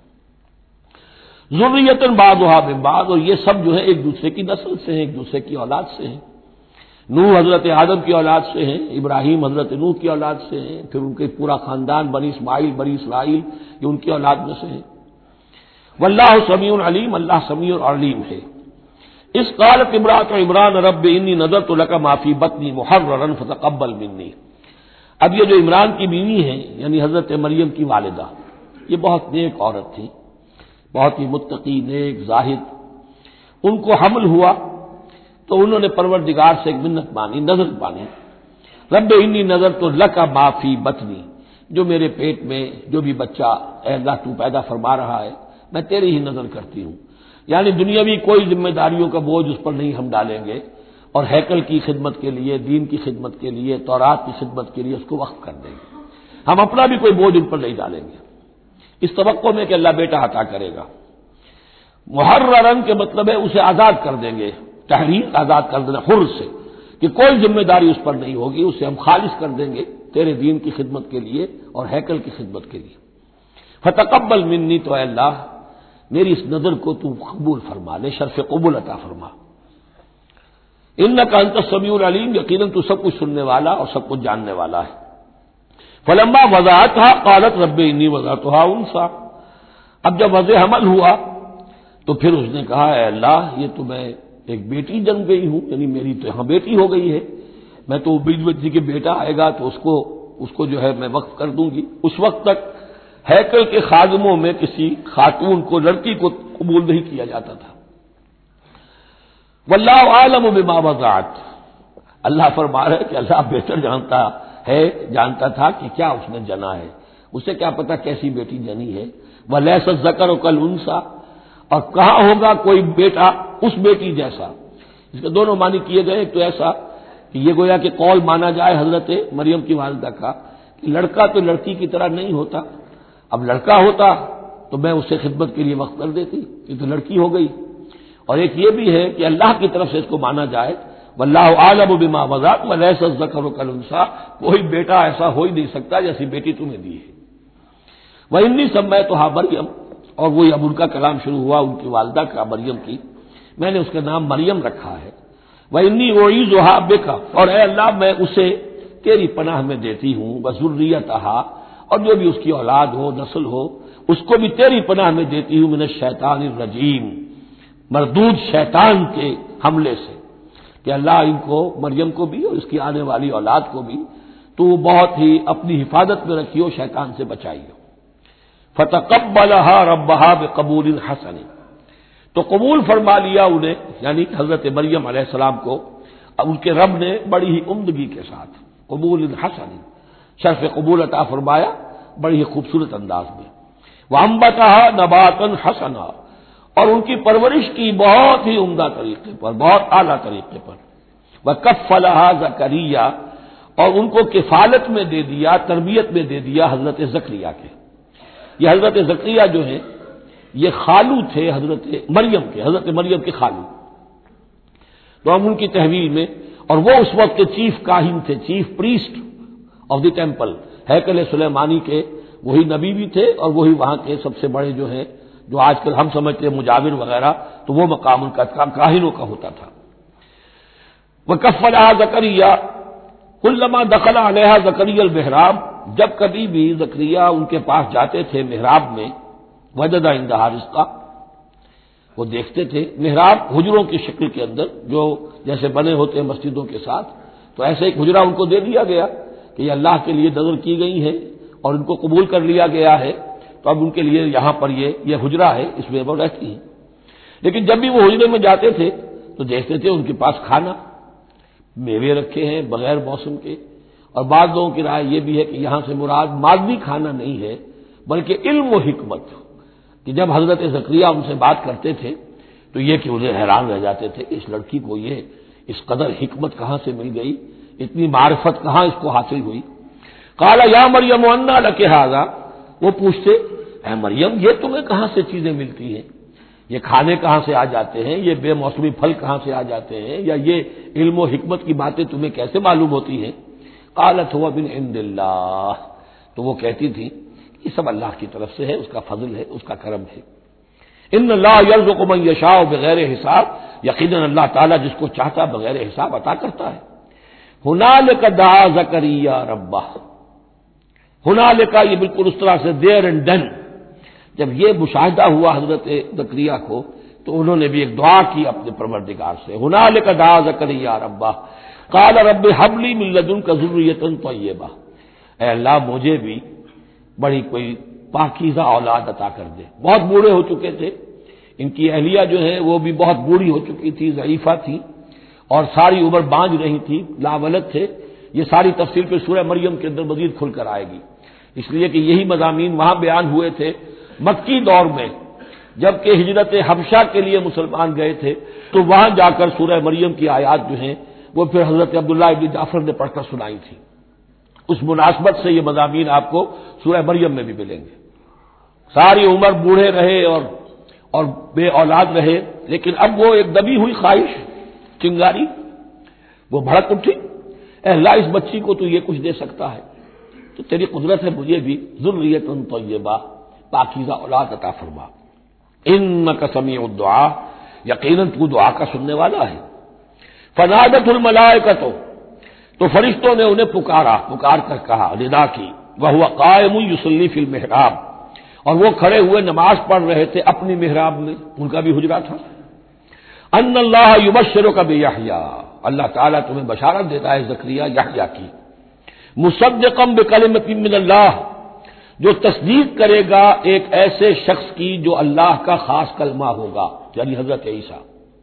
ذریۃ بعضھا من بعض، اور یہ سب جو ہے ایک دوسرے کی نسل سے ہیں، ایک دوسرے کی اولاد سے ہیں. نوح حضرت آدم کی اولاد سے ہیں، ابراہیم حضرت نوح کی اولاد سے ہیں، پھر ان کے پورا خاندان بنی اسماعیل بنی اسرائیل یہ ان کی اولاد میں سے ہیں. واللہ سمیع علیم، اللہ سمیع اور علیم ہے. اس قالت امرأۃ عمران رب انی نذرت لک ما فی بطنی محررا فتقبل منی. اب یہ جو عمران کی بیوی ہیں یعنی حضرت مریم کی والدہ، یہ بہت نیک عورت تھی، بہت ہی متقی، نیک، زاہد. ان کو حمل ہوا تو انہوں نے پروردگار سے ایک منت مانی، نذر مانی. رب انی نذرت لک ما فی بطنی، جو میرے پیٹ میں جو بھی بچہ اے اللہ تو پیدا فرما رہا ہے میں تیری ہی نذر کرتی ہوں. یعنی دنیاوی کوئی ذمہ داریوں کا بوجھ اس پر نہیں ہم ڈالیں گے اور ہیکل کی خدمت کے لیے، دین کی خدمت کے لیے، تورات کی خدمت کے لیے اس کو وقف کر دیں گے. ہم اپنا بھی کوئی بوجھ ان پر نہیں ڈالیں گے اس توقع میں کہ اللہ بیٹا عطا کرے گا. محررن کے مطلب ہے اسے آزاد کر دیں گے، تحریر آزاد کر دینا حر سے، کہ کوئی ذمہ داری اس پر نہیں ہوگی، اسے ہم خالص کر دیں گے تیرے دین کی خدمت کے لیے اور ہیکل کی خدمت کے لیے. فتقبل منی، تو اے اللہ میری اس نظر کو تو قبول فرما لے، شرف قبول عطا فرما. انک انت السمیع العلیم، یقیناً تو سب کچھ سننے والا اور سب کچھ جاننے والا ہے. فلما وضعتها قالت رب انی وضعتها انثى، اب جب وضع حمل ہوا تو پھر اس نے کہا اے اللہ یہ تو میں ایک بیٹی جنم گئی ہوں، یعنی میری تو یہاں بیٹی ہو گئی ہے، میں تو امید تھی کہ بیٹا آئے گا تو اس کو جو ہے میں وقف کر دوں گی. اس وقت تک ہیکل کے خادموں میں کسی خاتون کو، لڑکی کو قبول نہیں کیا جاتا تھا. واللہ عالم بما وضعت، اللہ فرما رہے کہ اللہ بہتر جانتا تھا کہ کیا اس نے جنا ہے، اسے کیا پتا کیسی بیٹی جنی ہے. ولیس الذکر کالانثی، اور کہاں ہوگا کوئی بیٹا اس بیٹی جیسا. اس کے دونوں معنی کیے گئے. ایک تو ایسا کہ یہ گویا کہ قول مانا جائے حضرت مریم کی والدہ کا کہ لڑکا تو لڑکی کی طرح نہیں ہوتا، اب لڑکا ہوتا تو میں اسے خدمت کے لیے وقف کر دیتی، یہ تو لڑکی ہو گئی. اور ایک یہ بھی ہے کہ اللہ کی طرف سے اس کو مانا جائے واللہ عالم بما وضعت ولیس الذکر کالانثی، کوئی بیٹا ایسا ہو ہی نہیں سکتا جیسی بیٹی تمہیں دی ہے. وانی سمیتھا مریم، اور وہی اب ان کا کلام شروع ہوا ان کی والدہ کا مریم کی، میں نے اس کا نام مریم رکھا ہے. وانی اعیذھا بک، اور اے اللہ میں اسے تیری پناہ میں دیتی ہوں. وذریتھا، اور جو بھی اس کی اولاد ہو، نسل ہو، اس کو بھی تیری پناہ میں دیتی ہوں من الشیطان الرجیم، مردود شیطان کے حملے سے. کہ اللہ ان کو، مریم کو بھی اور اس کی آنے والی اولاد کو بھی تو بہت ہی اپنی حفاظت میں رکھیو، شیطان سے بچائیو. فتقبلها ربها بقبول حسن، تو قبول فرما لیا انہیں، یعنی حضرت مریم علیہ السلام کو ان کے رب نے بڑی ہی عمدگی کے ساتھ قبول حسن، شرف قبول عطا فرمایا بڑی ہی خوبصورت انداز میں. وانبتها نباتا حسنا، اور ان کی پرورش کی بہت ہی عمدہ طریقے پر، بہت اعلیٰ طریقے پر. وکفلها زکریا، اور ان کو کفالت میں دے دیا، تربیت میں دے دیا حضرت زکریا کے. یہ حضرت زکریا جو ہیں یہ خالو تھے حضرت مریم کے خالو، تو ہم ان کی تحویل میں، اور وہ اس وقت کے چیف کاہن تھے، chief priest of the temple, ہیکل سلیمانی کے وہی نبی بھی تھے اور وہی وہاں کے سب سے بڑے جو ہیں، جو آج کل ہم سمجھتے ہیں مجاور وغیرہ، تو وہ مقام ان کا کاہنوں کا ہوتا تھا۔ وَكَفَّلَهَا زَكَرِيَّا كُلَّمَا دَخَلَ عَلَيْهَا زَكَرِيَّا الْمِحْرَابَ، جب کبھی بھی زکریا ان کے پاس جاتے تھے محراب میں، وجد عندها رزقا، وہ دیکھتے تھے محراب حجروں کی شکل کے اندر جو جیسے بنے ہوتے ہیں مسجدوں کے ساتھ، تو ایسے ایک حجرہ ان کو دے دیا گیا کہ یہ اللہ کے لیے نذر کی گئی ہے اور ان کو قبول کر لیا گیا ہے، تو اب ان کے لیے یہاں پر یہ حجرہ ہے، اس میں وہ رہتی ہیں۔ لیکن جب بھی وہ حجرے میں جاتے تھے تو دیکھتے تھے ان کے پاس کھانا، میوے رکھے ہیں بغیر موسم کے، اور بعض لوگوں کی رائے یہ بھی ہے کہ یہاں سے مراد مادی کھانا نہیں ہے بلکہ علم و حکمت، کہ جب حضرت زکریا ان سے بات کرتے تھے تو یہ کہ انہیں حیران رہ جاتے تھے اس لڑکی کو یہ اس قدر حکمت کہاں سے مل گئی، اتنی معرفت کہاں اس کو حاصل ہوئی۔ قال یا مریم انا لک ھذا، وہ پوچھتے اے مریم یہ تمہیں کہاں سے چیزیں ملتی ہیں، یہ کھانے کہاں سے آ جاتے ہیں، یہ بے موسمی پھل کہاں سے آ جاتے ہیں، یا یہ علم و حکمت کی باتیں تمہیں کیسے معلوم ہوتی ہیں؟ قالت هو من عند اللہ، تو وہ کہتی تھی یہ سب اللہ کی طرف سے ہے، اس کا فضل ہے، اس کا کرم ہے۔ ان اللہ یرزق من یشاء بغیر حساب، یقیناً اللہ تعالیٰ جس کو چاہتا بغیر حساب عطا کرتا ہے۔ ہنالک دعا زکریا ربہ، ہنالک یہ بالکل اس طرح سے دیر اینڈ ڈن، جب یہ مشاہدہ ہوا حضرت زکریا کو تو انہوں نے بھی ایک دعا کی اپنے پروردگار سے، ہنالک دعا زکریا ربہ قال رب هب لي من لدنك ذرية طيبة، اے اللہ مجھے بھی بڑی کوئی پاکیزہ اولاد عطا کر دے۔ بہت بوڑھے ہو چکے تھے، ان کی اہلیہ جو ہے وہ بھی بہت بوڑھی ہو چکی تھی، ضعیفہ تھی، اور ساری عمر بانجھ رہی تھی، لاولد تھے۔ یہ ساری تفصیل پھر سورہ مریم کے اندر مزید کھل کر آئے گی، اس لیے کہ یہی مضامین وہاں بیان ہوئے تھے مکی دور میں، جبکہ ہجرت حبشہ کے لیے مسلمان گئے تھے، تو وہاں جا کر سورہ مریم کی آیات جو ہیں وہ پھر حضرت عبداللہ ابن جعفر نے پڑھ کر سنائی تھی۔ اس مناسبت سے یہ مضامین آپ کو سورہ مریم میں بھی ملیں گے۔ ساری عمر بوڑھے رہے اور بے اولاد رہے، لیکن اب وہ ایک دبی ہوئی خواہش، چنگاری، وہ بھڑک اٹھی، اے اللہ اس بچی کو تو یہ کچھ دے سکتا ہے تو تیری قدرت ہے مجھے بھی ذریۃ طیبہ، پاکیزہ اولاد عطا فرما۔ انک سمیع الدعاء، یقیناً تو دعا کا سننے والا ہے۔ فنادت الملائکۃ، تو فرشتوں نے انہیں پکار کر کہا، ندا کی، وہو قائم یصلی فی المحراب، اور وہ کھڑے ہوئے نماز پڑھ رہے تھے اپنی محراب میں، ان کا بھی حجرہ تھا۔ ان اللہ یبشرک بیحییٰ، اللہ تعالیٰ تمہیں بشارت دیتا ہے زکریا یحییٰ کی، مصدقا بکلمۃ من اللہ، جو تصدیق کرے گا ایک ایسے شخص کی جو اللہ کا خاص کلمہ ہوگا، یعنی حضرت عیسیٰ،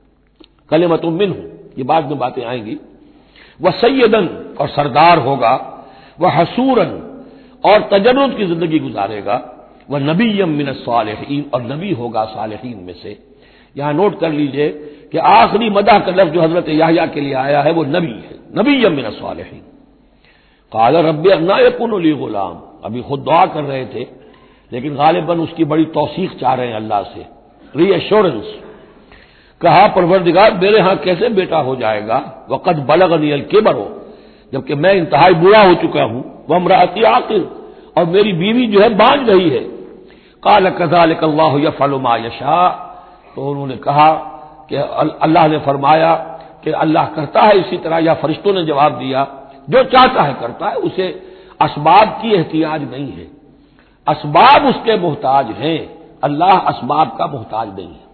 کلمۃ منہ، یہ بعد میں باتیں آئیں گی۔ وہ سیدن، اور سردار ہوگا، وہ حسورن، اور تجرد کی زندگی گزارے گا، وہ نبی من الصالحین، اور نبی ہوگا صالحین میں سے۔ یہاں نوٹ کر لیجئے کہ آخری مدح کا لفظ جو حضرت یحییٰ کے لیے آیا ہے وہ نبی ہے، نبی من الصالحین۔ قال رب انا یکون لی غلام، ابھی خود دعا کر رہے تھے لیکن غالباً اس کی بڑی توثیق چاہ رہے ہیں اللہ سے، ری ایشورنس۔ کہا پروردگار میرے ہاں کیسے بیٹا ہو جائے گا، وقد بلغنی الکبر، جبکہ میں انتہائی بوڑھا ہو چکا ہوں، وامرأتی عاقر، اور میری بیوی جو ہے بانجھ رہی ہے۔ قال کذلک اللہ یفعل ما یشاء، تو انہوں نے کہا کہ اللہ نے فرمایا کہ اللہ کرتا ہے اسی طرح، یا فرشتوں نے جواب دیا جو چاہتا ہے کرتا ہے، اسے اسباب کی احتیاج نہیں ہے، اسباب اس کے محتاج ہیں، اللہ اسباب کا محتاج نہیں ہے۔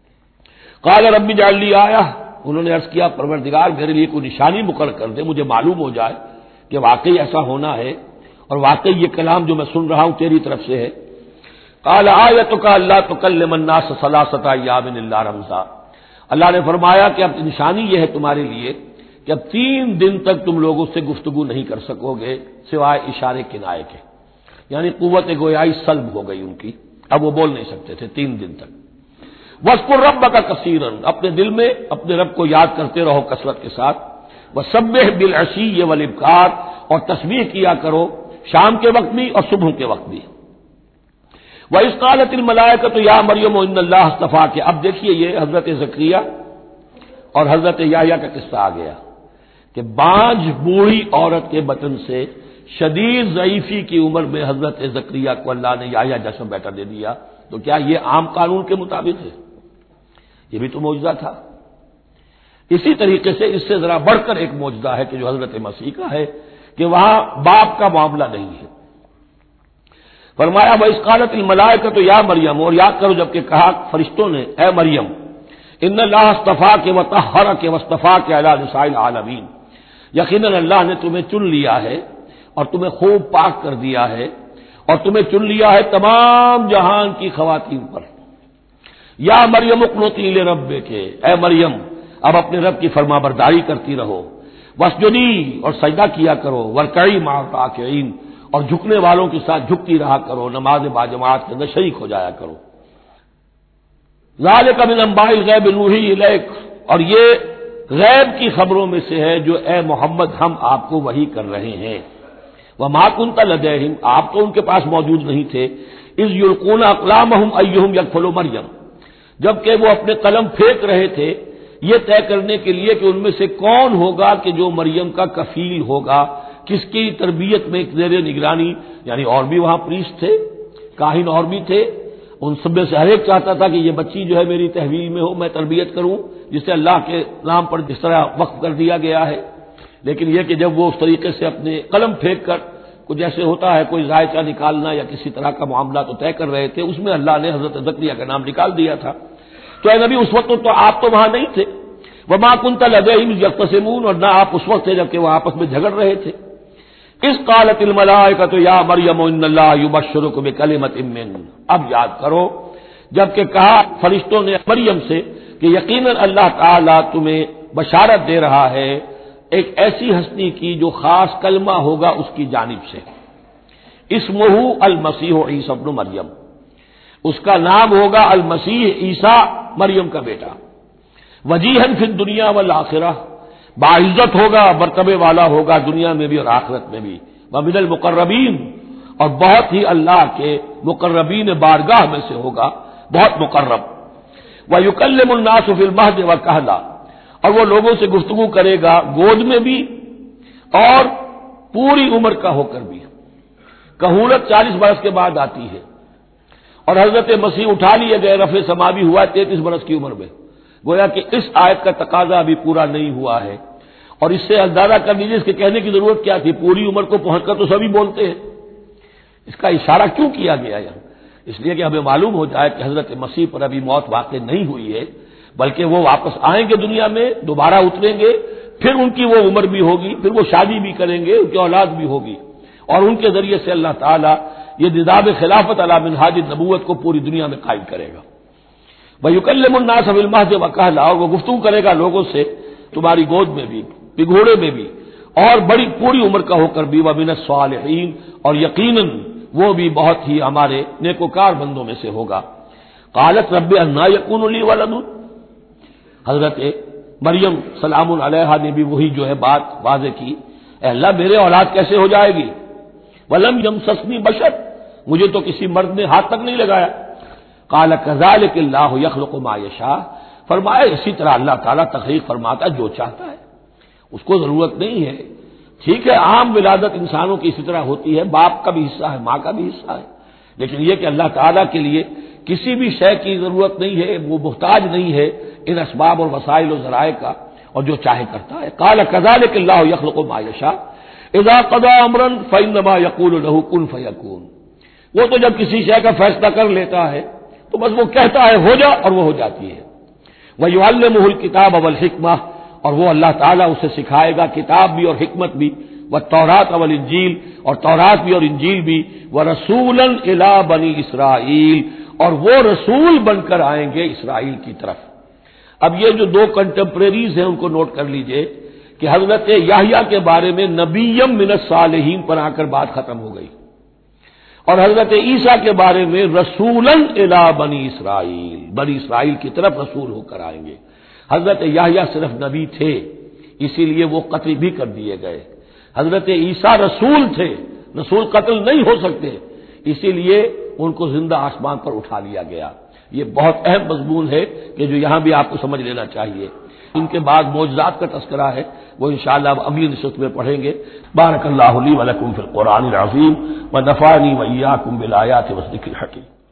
قال رب اجعل لی آیہ، انہوں نے عرض کیا پروردگار میرے لیے کوئی نشانی مقرر کر دے، مجھے معلوم ہو جائے کہ واقعی ایسا ہونا ہے اور واقعی یہ کلام جو میں سن رہا ہوں تیری طرف سے ہے۔ قال آیتک الا تکلم الناس ثلاثۃ ایام الا رمزا، اللہ نے فرمایا کہ اب نشانی یہ ہے تمہارے لیے کہ اب 3 دن تک تم لوگوں سے گفتگو نہیں کر سکو گے سوائے اشارے کنائے کے، یعنی قوت گویائی سلب ہو گئی ان کی، اب وہ بول نہیں سکتے تھے 3 دن تک۔ وَاذْكُرْ رَبَّكَ كَثِيرًا، اپنے دل میں اپنے رب کو یاد کرتے رہو کثرت کے ساتھ۔ وَسَبِّحْ بِالْعَشِيِّ وَالْإِبْكَارِ، اور تسبیح کیا کرو شام کے وقت بھی اور صبح کے وقت بھی۔ وَإِذْ قَالَتِ الْمَلَائِكَةُ يَا مَرْيَمُ إِنَّ اللَّهَ اصْطَفَاكِ۔ اب دیکھیے یہ حضرت زکریا اور حضرت یحییٰ کا قصہ آ گیا کہ بانجھ بوڑھی عورت کے بطن سے شدید ضعیفی کی عمر میں حضرت زکریا کو اللہ نے یحییٰ جیسا بیٹا دے دیا، تو کیا یہ عام قانون کے مطابق ہے؟ یہ بھی تو معجزہ تھا۔ اسی طریقے سے اس سے ذرا بڑھ کر ایک معجزہ ہے کہ جو حضرت مسیح کا ہے کہ وہاں باپ کا معاملہ نہیں ہے۔ فرمایا وَإِذْ قَالَتِ الْمَلَائِكَةُ يَا مَرْيَمُ، اور یاد کرو جب کہ کہا فرشتوں نے اے مریم، إِنَّ اللَّهَ اصْطَفَاكِ وَطَهَّرَكِ وَاصْطَفَاكِ عَلَى نِسَاءِ الْعَالَمِينَ، یقیناً اللہ نے تمہیں چن لیا ہے اور تمہیں خوب پاک کر دیا ہے اور تمہیں چن لیا ہے تمام جہان کی خواتین پر۔ یا مریم اقنتی لربک، اے مریم اب اپنے رب کی فرما برداری کرتی رہو، واسجدی اور سجدہ کیا کرو، ورکعی مع الراکعین اور جھکنے والوں کے ساتھ جھکتی رہا کرو، نماز باجماعت کے اندر شریک ہو جایا کرو۔ ذالک من انباء الغیب نوحی الیک، اور یہ غیب کی خبروں میں سے ہے جو اے محمد ہم آپ کو وحی کر رہے ہیں۔ وما کنت لدیہم، آپ تو ان کے پاس موجود نہیں تھے، اذ یلقون اقلامہم ایہم یکفل مریم، جبکہ وہ اپنے قلم پھینک رہے تھے یہ طے کرنے کے لیے کہ ان میں سے کون ہوگا کہ جو مریم کا کفیل ہوگا، کس کی تربیت میں زیر نگرانی، یعنی اور بھی وہاں پریسٹ تھے، کاہن اور بھی تھے، ان سب میں سے ہر ایک چاہتا تھا کہ یہ بچی جو ہے میری تحویل میں ہو، میں تربیت کروں، جسے اللہ کے نام پر جس طرح وقف کر دیا گیا ہے۔ لیکن یہ کہ جب وہ اس طریقے سے اپنے قلم پھینک کر کچھ ایسے ہوتا ہے کوئی ذائقہ نکالنا یا کسی طرح کا معاملہ تو طے کر رہے تھے، اس میں اللہ نے حضرت زکریا کا نام نکال دیا تھا۔ تو اے نبی اس وقت تو آپ تو وہاں نہیں تھے، وما کنت لدیہم اذ یختصمون، اور نہ آپ اس وقت تھے جبکہ وہ آپس میں جھگڑ رہے تھے۔ اذ قالت الملائکۃ یا مریم ان اللہ یبشرک بکلمۃ منہ، اب یاد کرو جب کہ کہا فرشتوں نے مریم سے کہ یقیناً اللہ تعالیٰ تمہیں بشارت دے رہا ہے ایک ایسی ہستی کی جو خاص کلمہ ہوگا اس کی جانب سے، اسمہ المسیح عیسی ابن مریم، اس کا نام ہوگا المسیح عیسیٰ مریم کا بیٹا، وجیہن فی الدنیا والآخرہ، باعزت ہوگا، مرتبے والا ہوگا دنیا میں بھی اور آخرت میں بھی، ومن المقربین، اور بہت ہی اللہ کے مقربین بارگاہ میں سے ہوگا، بہت مقرب، وَيُكَلِّمُ النَّاسُ فِي الْمَهْدِ وَكَهْلًا، اور وہ لوگوں سے گفتگو کرے گا گود میں بھی اور پوری عمر کا ہو کر بھی۔ کہولت 40 برس کے بعد آتی ہے اور حضرت مسیح اٹھا لیے گئے، رفع سماوی ہوا 33 برس کی عمر میں، گویا کہ اس آیت کا تقاضا ابھی پورا نہیں ہوا ہے، اور اس سے اندازہ کر لیجیے اس کے کہنے کی ضرورت کیا تھی، پوری عمر کو پہنچ کر تو سبھی بولتے ہیں، اس کا اشارہ کیوں کیا گیا یہاں؟ اس لیے کہ ہمیں معلوم ہو جائے کہ حضرت مسیح پر ابھی موت واقع نہیں ہوئی ہے، بلکہ وہ واپس آئیں گے دنیا میں، دوبارہ اتریں گے، پھر ان کی وہ عمر بھی ہوگی، پھر وہ شادی بھی کریں گے، ان کی اولاد بھی ہوگی، اور ان کے ذریعے سے اللہ تعالیٰ یہ نظام خلافت علی منہاج النبوت کو پوری دنیا میں قائم کرے گا۔ وَيُكَلِّمُ النَّاسَ فِي الْمَهْدِ وَكَهْلًا، اور وہ گفتگو کرے گا لوگوں سے تمہاری گود میں بھی، پگھوڑے میں بھی، اور بڑی پوری عمر کا ہو کر بھی، وَمِنَ الصَّالِحِينَ، اور یقیناً وہ بھی بہت ہی ہمارے نیکوکار بندوں میں سے ہوگا۔ قالت رب انا یکون لی ولد، حضرت مریم سلام علیہا نے بھی وہی جو ہے بات واضح کی، اے اللہ میرے اولاد کیسے ہو جائے گی، ولم یمسسنی بشر، مجھے تو کسی مرد نے ہاتھ تک نہیں لگایا۔ قال کذالک اللہ یخلق ما یشاء، فرمایا اسی طرح اللہ تعالیٰ تخلیق فرماتا جو چاہتا ہے، اس کو ضرورت نہیں ہے۔ ٹھیک ہے عام ولادت انسانوں کی اسی طرح ہوتی ہے، باپ کا بھی حصہ ہے، ماں کا بھی حصہ ہے، لیکن یہ کہ اللہ تعالیٰ کے لیے کسی بھی شے کی ضرورت نہیں ہے، وہ محتاج نہیں ہے ان اسباب اور وسائل و ذرائع کا، اور جو چاہے کرتا ہے۔ قال کذالک اللہ یخلق ما یشاء اذا قضى امرا فانما يقول له كن فيكون، وہ تو جب کسی شے کا فیصلہ کر لیتا ہے تو بس وہ کہتا ہے ہو جا اور وہ ہو جاتی ہے۔ وَيُعَلِّمُهُ الْكِتَابَ وَالْحِكْمَةَ، اور وہ اللہ تعالیٰ اسے سکھائے گا کتاب بھی اور حکمت بھی، وَالتَّوْرَاةَ وَالْإِنْجِيلَ، اور تورات بھی اور انجیل بھی، وَرَسُولًا إِلَىٰ بَنِي إِسْرَائِيلَ، اور وہ رسول بن کر آئیں گے اسرائیل کی طرف۔ اب یہ جو دو کنٹمپریریز ہیں ان کو نوٹ کر لیجئے کہ حضرت یحییٰ کے بارے میں نبیم من الصالحین پر آ کر بات ختم ہو گئی، اور حضرت عیسیٰ کے بارے میں رسولاً الی بنی اسرائیل، بنی اسرائیل کی طرف رسول ہو کر آئیں گے۔ حضرت یحییٰ صرف نبی تھے اسی لیے وہ قتل بھی کر دیے گئے، حضرت عیسیٰ رسول تھے، رسول قتل نہیں ہو سکتے، اسی لیے ان کو زندہ آسمان پر اٹھا لیا گیا۔ یہ بہت اہم مضمون ہے کہ جو یہاں بھی آپ کو سمجھ لینا چاہیے۔ ان کے بعد معجزات کا تذکرہ ہے، وہ انشاءاللہ اب اگلی نشست میں پڑھیں گے۔ بارک اللہ لی و لکم فی القرآن العظیم ونفعنی و ایاکم بالآیات والذکر الحکیم۔